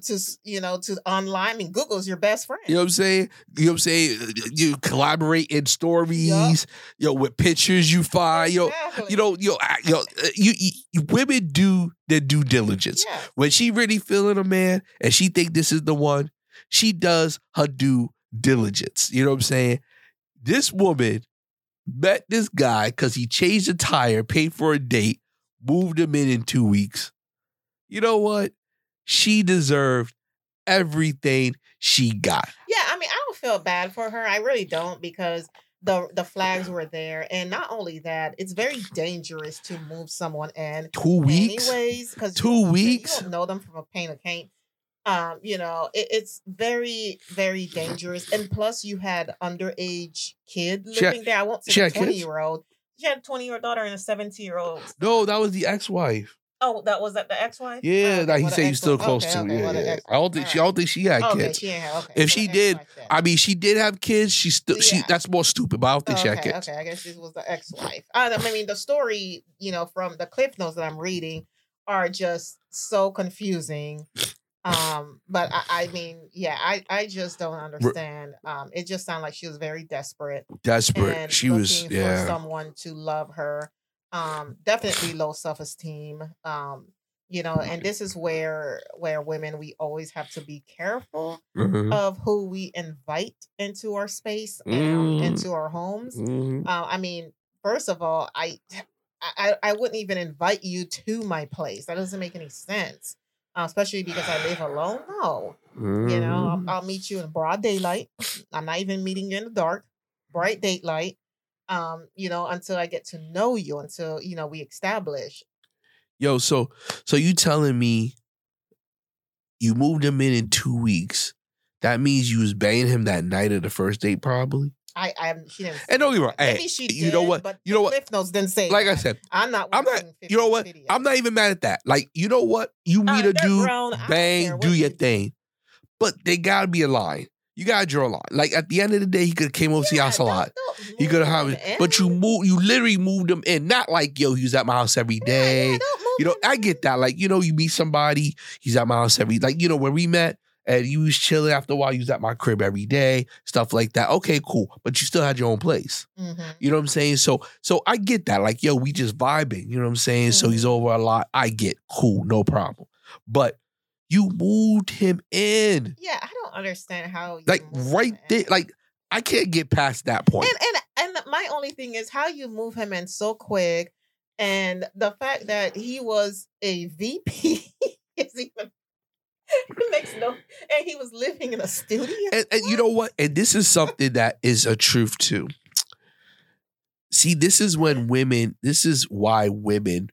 to online. I mean, Google's your best friend. You know what I'm saying? You know what I'm saying? You collaborate in stories, with pictures you find. Exactly. Women do their due diligence. Yeah. When she really feeling a man and she think this is the one, she does her due diligence. You know what I'm saying? This woman met this guy because he changed a tire, paid for a date, moved him in 2 weeks. You know what? She deserved everything she got. Yeah, I mean, I don't feel bad for her. I really don't, because the flags were there. And not only that, it's very dangerous to move someone in. 2 weeks? Anyways, because 2 weeks? You don't know them from a paint of cane. It's very, very dangerous. And plus, you had underage kid living there. I won't say a 20-year-old. She had a 20-year-old daughter and a 17-year-old. No, that was the ex-wife. Oh, was that the ex-wife? Yeah, that he said he's still close to. Yeah. I don't think she had kids. If she did, I mean, she did have kids. She that's more stupid, but I don't think she had kids. Okay, I guess this was the ex-wife. I mean, the story, from the Cliff Notes that I'm reading are just so confusing. But I mean, I just don't understand. It just sounded like she was very desperate. And she was for someone to love her. Definitely low self-esteem. And this is where women, we always have to be careful of who we invite into our space and into our homes. I mean, first of all, I wouldn't even invite you to my place. That doesn't make any sense. Especially because I live alone. No, I'll meet you in broad daylight. I'm not even meeting you in the dark. Bright daylight. until I get to know you, until, we establish. Yo, so you telling me you moved him in 2 weeks. That means you was banging him that night of the first date, probably? She didn't. And don't get me wrong. Maybe Hey, she did, you know what? But you know what? Cliff Notes didn't say. Like that. I said, I'm not. You know what? I'm not even mad at that. Like, you know what? You meet a dude, bang, do your thing. But they gotta be a line. You gotta draw a line. Like, at the end of the day, he could have came over to the house a lot. He could have, but you literally moved him in. Not like, yo, he was at my house every day. I get that. Like, you meet somebody, he's at my house every, like, when we met and you was chilling after a while, you was at my crib every day, stuff like that. Okay, cool. But you still had your own place. Mm-hmm. You know what I'm saying? So I get that. Like, yo, we just vibing. You know what I'm saying? Mm-hmm. So he's over a lot. I get, cool, no problem. But you moved him in. Yeah, I don't understand how. Like, right there, like, I can't get past that point. And my only thing is how you move him in so quick, and the fact that he was a VP is even makes no. And he was living in a studio. And you know what? And this is something that is a truth too. See, this is when women. This is why women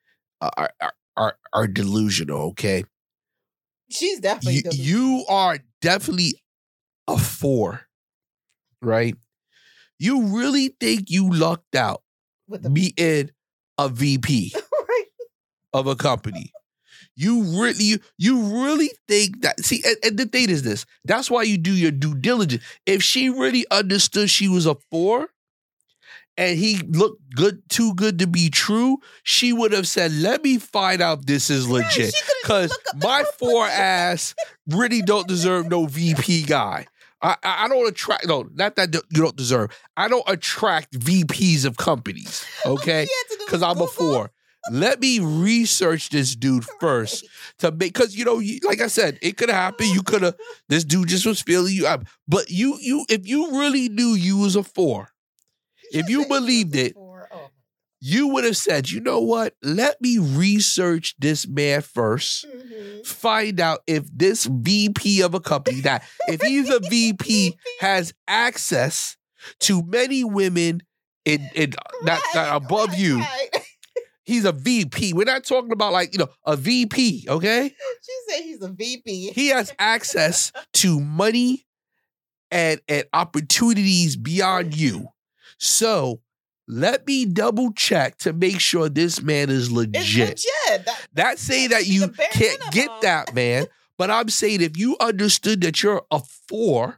are delusional. Okay. She's definitely delusional. You are definitely a 4, right? You really think you lucked out with meeting a VP right. of a company. You really think that, see, and the thing is this, that's why you do your due diligence. If she really understood she was a 4 and he looked too good to be true, she would have said, let me find out if this is legit. Because my 4 ass really don't deserve no VP guy. I don't attract, no, not that you don't deserve. I don't attract VPs of companies, okay? Because I'm a 4. Let me research this dude first to make, because, like I said, it could happen. You could have, this dude just was feeling you up. But you, if you really knew you was a 4, if you believed it, you would have said, you know what? Let me research this man first. Mm-hmm. Find out if this VP of a company, that if he's a VP, has access to many women in not above you. Right. He's a VP. We're not talking about a VP, okay? She said he's a VP. He has access to money and opportunities beyond you. So let me double check to make sure this man is legit. It's legit. Not saying that you can't get that man, but I'm saying if you understood that you're a 4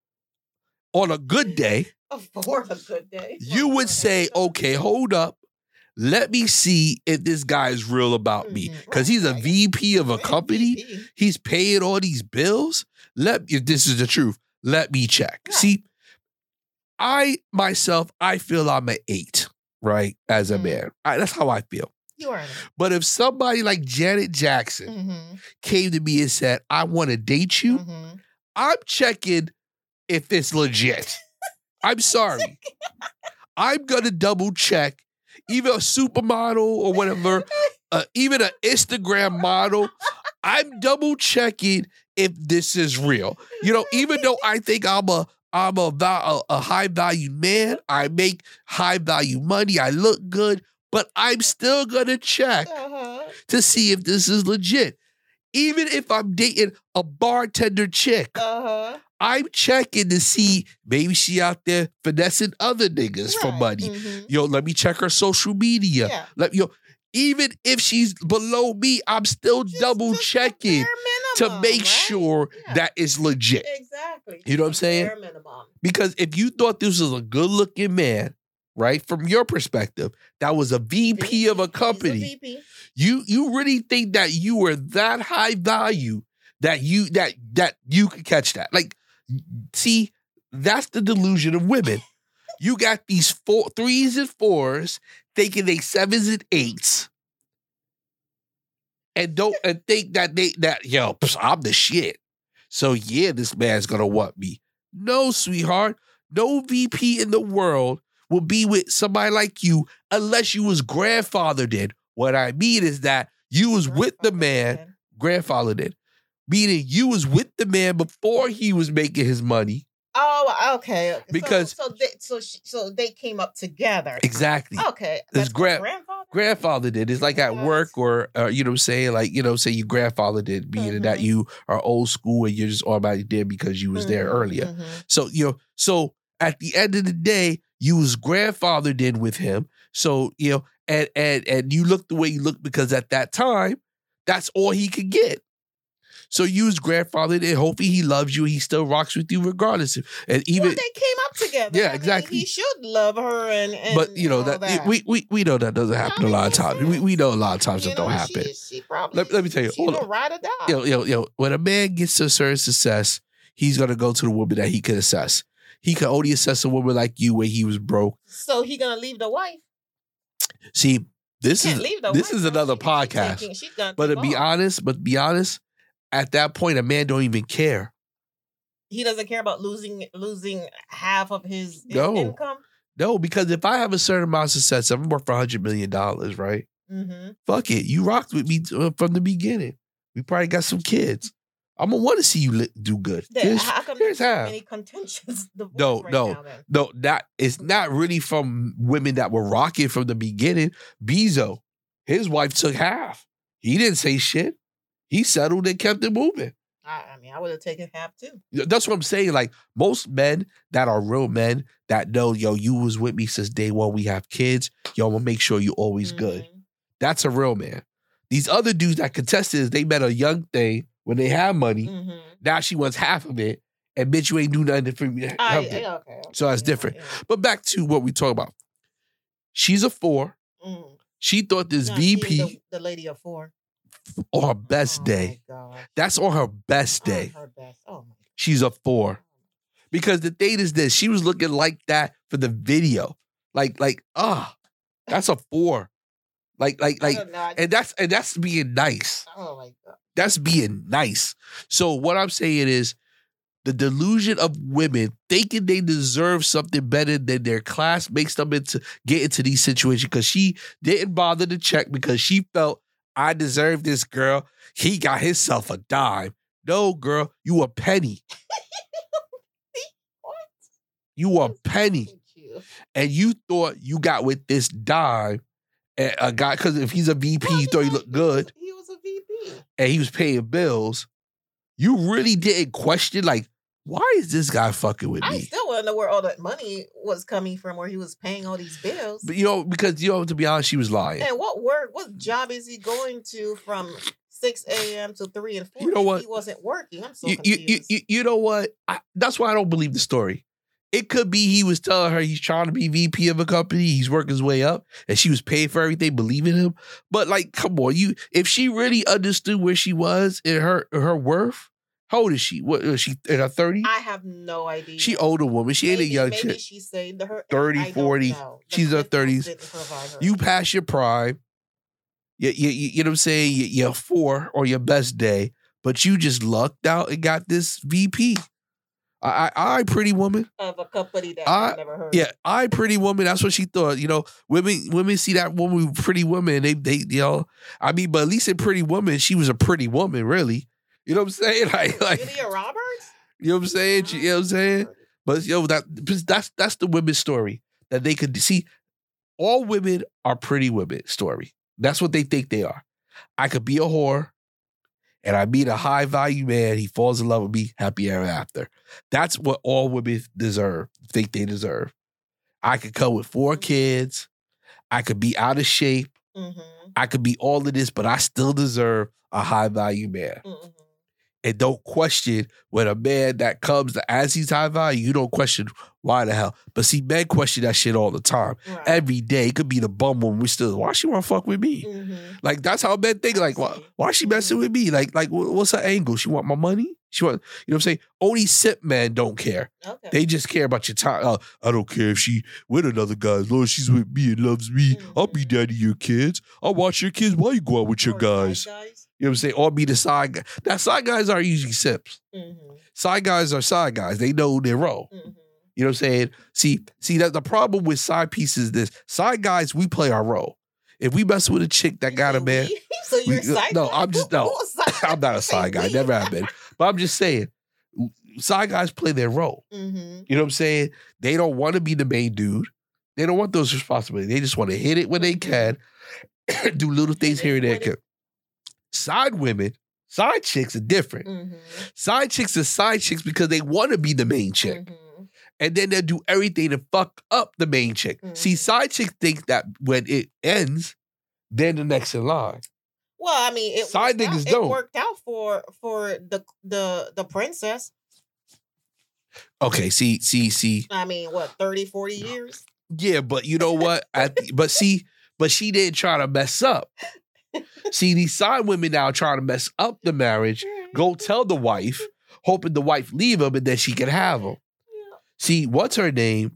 on a good day, you would say, okay, hold up. Let me see if this guy is real about me. Because he's a VP of a company. He's paying all these bills. If this is the truth, let me check. Yeah. See, I feel I'm an 8, right? As a man. That's how I feel. You are. But if somebody like Janet Jackson came to me and said, I want to date you, I'm checking if it's legit. I'm sorry. I'm going to double check. Even a supermodel or whatever, even an Instagram model, I'm double checking if this is real. Even though I think I'm a high value man, I make high value money, I look good, but I'm still gonna check to see if this is legit. Even if I'm dating a bartender chick, I'm checking to see maybe she out there finessing other niggas for money. Mm-hmm. Let me check her social media. Yeah. Even if she's below me, I'm still double checking to make sure that it's legit. Exactly. You know what I'm saying? Bare minimum. Because if you thought this was a good looking man, right, from your perspective, that was a VP of a company. You really think that you were that high value that you could catch that? Like, see, that's the delusion of women. You got these 3s and 4s thinking they 7s and 8s, and think that I'm the shit. So yeah, this man's gonna want me. No, sweetheart, no VP in the world will be with somebody like you unless you was grandfathered in. What I mean is that you was with the man, grandfathered in, meaning you was with the man before he was making his money. Oh, okay. Because so they came up together. exactly. Okay. His grandfather. Grandfather did. It's like at work or you know what I'm saying? Like, you know, say your grandfather did, meaning that you are old school and you're just automatically there because you was there earlier. So, you know, so at the end of the day, you was grandfathered in with him. So, you know, and you look the way you look because at that time, that's all he could get. So you was grandfathered and hopefully he loves you. He still rocks with you regardless. And even they came up together. Yeah, exactly. He should love her and but you know that. We know that doesn't happen a lot of times. We know a lot of times that don't happen. She probably let me tell you. She's a ride or die. Yo, when a man gets to a certain success, he's gonna go to the woman that he can assess. He can only assess a woman like you when he was broke. So he gonna leave the wife. See, this is another podcast. But to be honest, at that point, a man don't even care. He doesn't care about losing half of his income? No, because if I have a certain amount of success, I'm worth $100 million, right? Fuck it. You rocked with me from the beginning. We probably got some kids. I'm going to want to see you do good. How come there's so many contentions? No, it's not really from women that were rocking from the beginning. Bezos, his wife took half. He didn't say shit. He settled and kept it moving. I mean, I would have taken half too. That's what I'm saying. Like most men that are real men that know, yo, you was with me since day one. We have kids. Yo, I'm gonna make sure you always good. That's a real man. These other dudes that contested, they met a young thing when they have money. Now she wants half of it, and bitch, you ain't do nothing for me. Okay. So that's different. Yeah. But back to what we talk about. She's a 4. She thought this VP, the lady of 4. On her best day. That's on her best day. She's a 4. Because the thing is this, she was looking like that for the video. That's a 4. And that's being nice. Oh my God. That's being nice. So what I'm saying is the delusion of women thinking they deserve something better than their class makes them get into these situations because she didn't bother to check because she felt I deserve this, girl. He got himself a dime. No, girl, you a penny. What? You a penny. And you thought you got with this dime and a guy, because if he's a VP, you thought he looked good. He was a VP. And he was paying bills. You really didn't question, like, why is this guy fucking with me? I still want to know where all that money was coming from, where he was paying all these bills. But, because, to be honest, she was lying. And what job is he going to from 6 a.m. to 3 and 4? You know what? He wasn't working. I'm so confused. You know what? That's why I don't believe the story. It could be he was telling her he's trying to be VP of a company. He's working his way up. And she was paid for everything, believing him. But, like, come on. If she really understood where she was in her worth, how old is she? What is she in her 30s? I have no idea. She older woman. She ain't a young chick. Maybe she's saying to her 30, 40. She's in her 30s. You pass your prime. You know what I'm saying? You're 4 or your best day, but you just lucked out and got this VP. I Pretty Woman. Of a company that I've never heard. Yeah, I Pretty Woman. That's what she thought. Women see that woman, Pretty Woman. They I mean, but at least in Pretty Woman, she was a pretty woman, really. You know what I'm saying? Like Julia Roberts? You know what I'm saying? You know what I'm saying? But that's the women's story that they could see. All women are pretty women story. That's what they think they are. I could be a whore and I meet a high value man. He falls in love with me, happy ever after. That's what all women think they deserve. I could come with 4 kids. I could be out of shape. I could be all of this, but I still deserve a high value man. And don't question when a man that comes as he's high value, you don't question why the hell. But see, men question that shit all the time. Right. Every day. It could be the bum when we still, why she want to fuck with me? Like, that's how men think. Like, why she messing with me? Like, what's her angle? She want my money? She want, you know what I'm saying? Only simp men don't care. Okay. They just care about your time. I don't care if she with another guy. As long as she's with me and loves me, I'll be daddy your kids. I'll watch your kids while you go out with your guys. You know what I'm saying? Or be the side guy. Now, side guys are usually simps. Side guys are side guys. They know their role. You know what I'm saying? See, that the problem with side pieces is this. Side guys, we play our role. If we mess with a chick that got a man. So you're a side guy? I'm not a side guy. Never have been. But I'm just saying, side guys play their role. Mm-hmm. You know what I'm saying? They don't want to be the main dude. They don't want those responsibilities. They just want to hit it when they can, do little things here and there. Side women, side chicks are different. Mm-hmm. Side chicks are side chicks because they want to be the main chick. Mm-hmm. And then they'll do everything to fuck up the main chick. Mm-hmm. See, side chicks think that when it ends, they're the next in line. Well, I mean, it worked out for the princess. Okay, see. I mean, what, 30, 40 years? Yeah, but you know what? But she didn't try to mess up. See, these side women now trying to mess up the marriage, go tell the wife, hoping the wife leave him and then she can have him. Yeah. See, what's her name?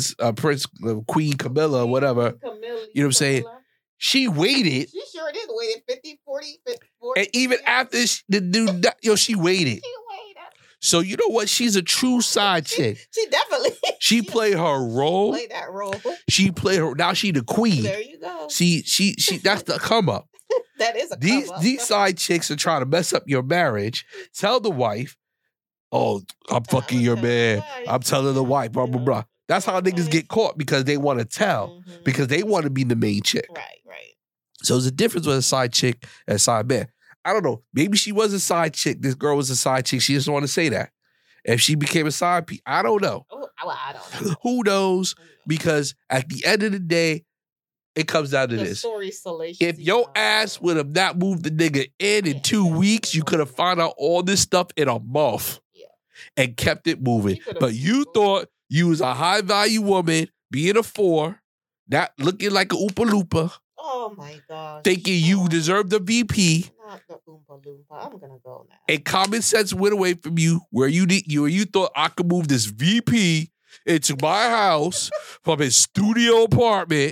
Queen Camilla, whatever. Camilla, you know what I'm saying? She waited. She sure did. Waited 50, 40. And even after the dude, she waited. So you know what? She's a true side chick. She definitely. She played her role. Played that role. She played her. Now she the queen. There you go. See, she. That's the come up. That is a come up. These side chicks are trying to mess up your marriage. Tell the wife, "Oh, I'm fucking your man." I'm telling the wife, blah blah blah. That's how niggas get caught because they want to tell because they want to be the main chick. Right. So there's a difference with a side chick and a side man. I don't know. Maybe she was a side chick. This girl was a side chick. She doesn't want to say that. If she became a side piece, I don't know. Oh, I don't know. Who knows? Because at the end of the day, it comes down to this. Story's salacious. If your ass would have not moved the nigga in 2 weeks, you could have found out all this stuff in a month and kept it moving. But you thought you was a high value woman, being a 4, not looking like a Oompa Loompa. Oh my gosh. Thinking you deserved the VP. Not the Oompa Loompa. I'm gonna go now. And common sense went away from you where you thought I could move this VP into my house from his studio apartment.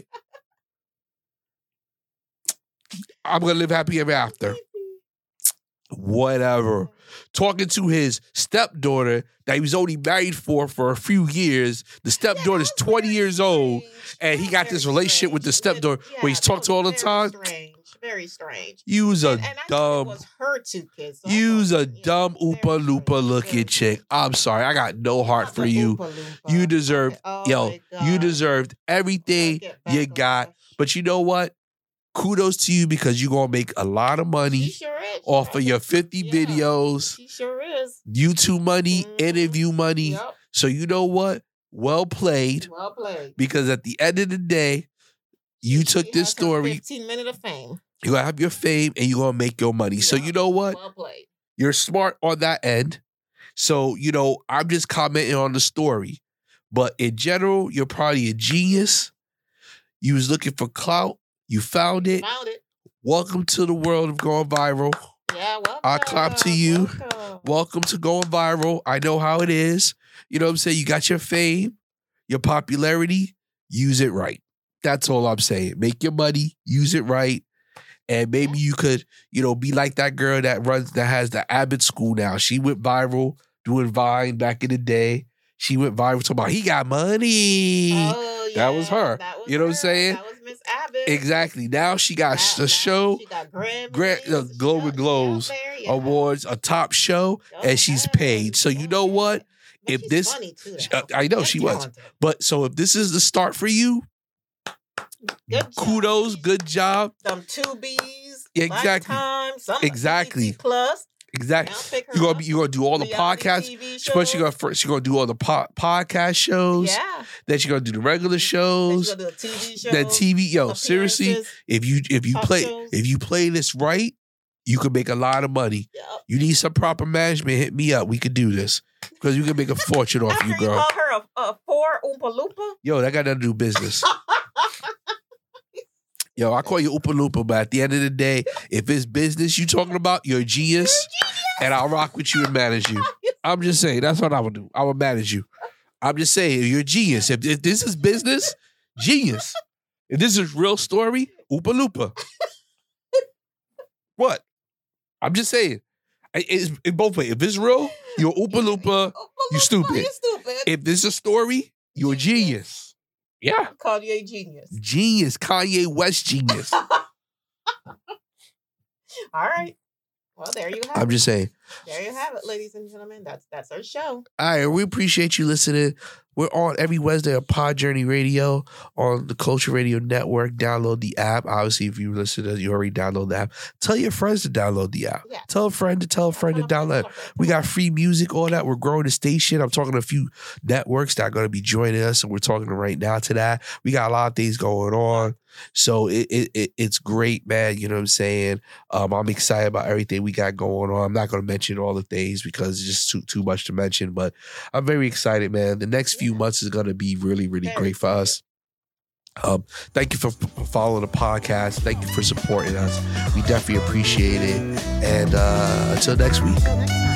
I'm gonna live happy ever after. Whatever. Talking to his stepdaughter that he was only married for a few years. The stepdaughter's 20 years old, and he got this relationship with the stepdaughter where he's talked to all the time. Very strange. Use a dumb. It was her 2 kids. So use a dumb Oompa Loompa looking chick. I'm sorry, I got no heart for you. You deserved, you deserved everything you got. But you know what? Kudos to you because you're going to make a lot of money off of your 50 videos. She sure is. YouTube money, interview money. Yep. So you know what? Well played. Well played. Because at the end of the day, you took this story. 15 minutes of fame. You're going to have your fame and you're going to make your money. So you know what? Well played. You're smart on that end. So, I'm just commenting on the story. But in general, you're probably a genius. You was looking for clout. You found it. Welcome to the world of going viral. Yeah, welcome. I clap to you. Welcome to going viral. I know how it is. You know what I'm saying? You got your fame, your popularity. Use it right. That's all I'm saying. Make your money. Use it right. And maybe you could, be like that girl that has the Abbott School now. She went viral doing Vine back in the day. She went viral talking about he got money. Oh, yeah. That was her. You know what I'm saying? That was Miss Abbott. Exactly. Now she got a show. She got Grammys, Global Globes Awards, a top show, and she's paid. So you know what? But if this, funny too, I know she was. But so if this is the start for you, kudos, good job. Some Tubies, exactly, Lifetime, some exactly. Plus. Exactly. You're gonna do all the podcasts. First, you're gonna do all the podcast shows. Yeah. Then you're gonna do the regular shows. Then you're gonna do a TV show. Then TV. Seriously, if you play this right, you could make a lot of money. Yep. You need some proper management. Hit me up. We could do this because you can make a fortune off you, girl. You call her a 4 Oompa Loompa? Yo, that got nothing to do with business. Yo, I call you Oompa Loompa, but at the end of the day, if it's business you talking about, you're a genius, and I'll rock with you and manage you. I'm just saying, that's what I would do. I would manage you. I'm just saying, you're a genius. If this is business, genius. If this is real story, Oompa Loompa. What? I'm just saying. It's both ways. If it's real, you're Oompa Loompa, you stupid. If this is a story, you're a genius. Yeah. Kanye genius. Genius. Kanye West genius. All right. Well, there you have it. I'm just saying. There you have it, ladies and gentlemen. That's our show. All right, we appreciate you listening. We're on every Wednesday on Pod Journey Radio on the Culture Radio Network. Download the app. Obviously, if you listen to it, you already download the app. Tell your friends to download the app. Yeah. Tell a friend to tell a friend to download. We got free music, all that. We're growing the station. I'm talking to a few networks that are going to be joining us, and we're talking right now to that. We got a lot of things going on. So it's great, man. You know what I'm saying? I'm excited about everything we got going on. I'm not going to mention all the things because it's just too much to mention, but I'm very excited, man. The next few months is going to be really, really great for us. Thank you for following the podcast. Thank you for supporting us. We definitely appreciate it. And until next week.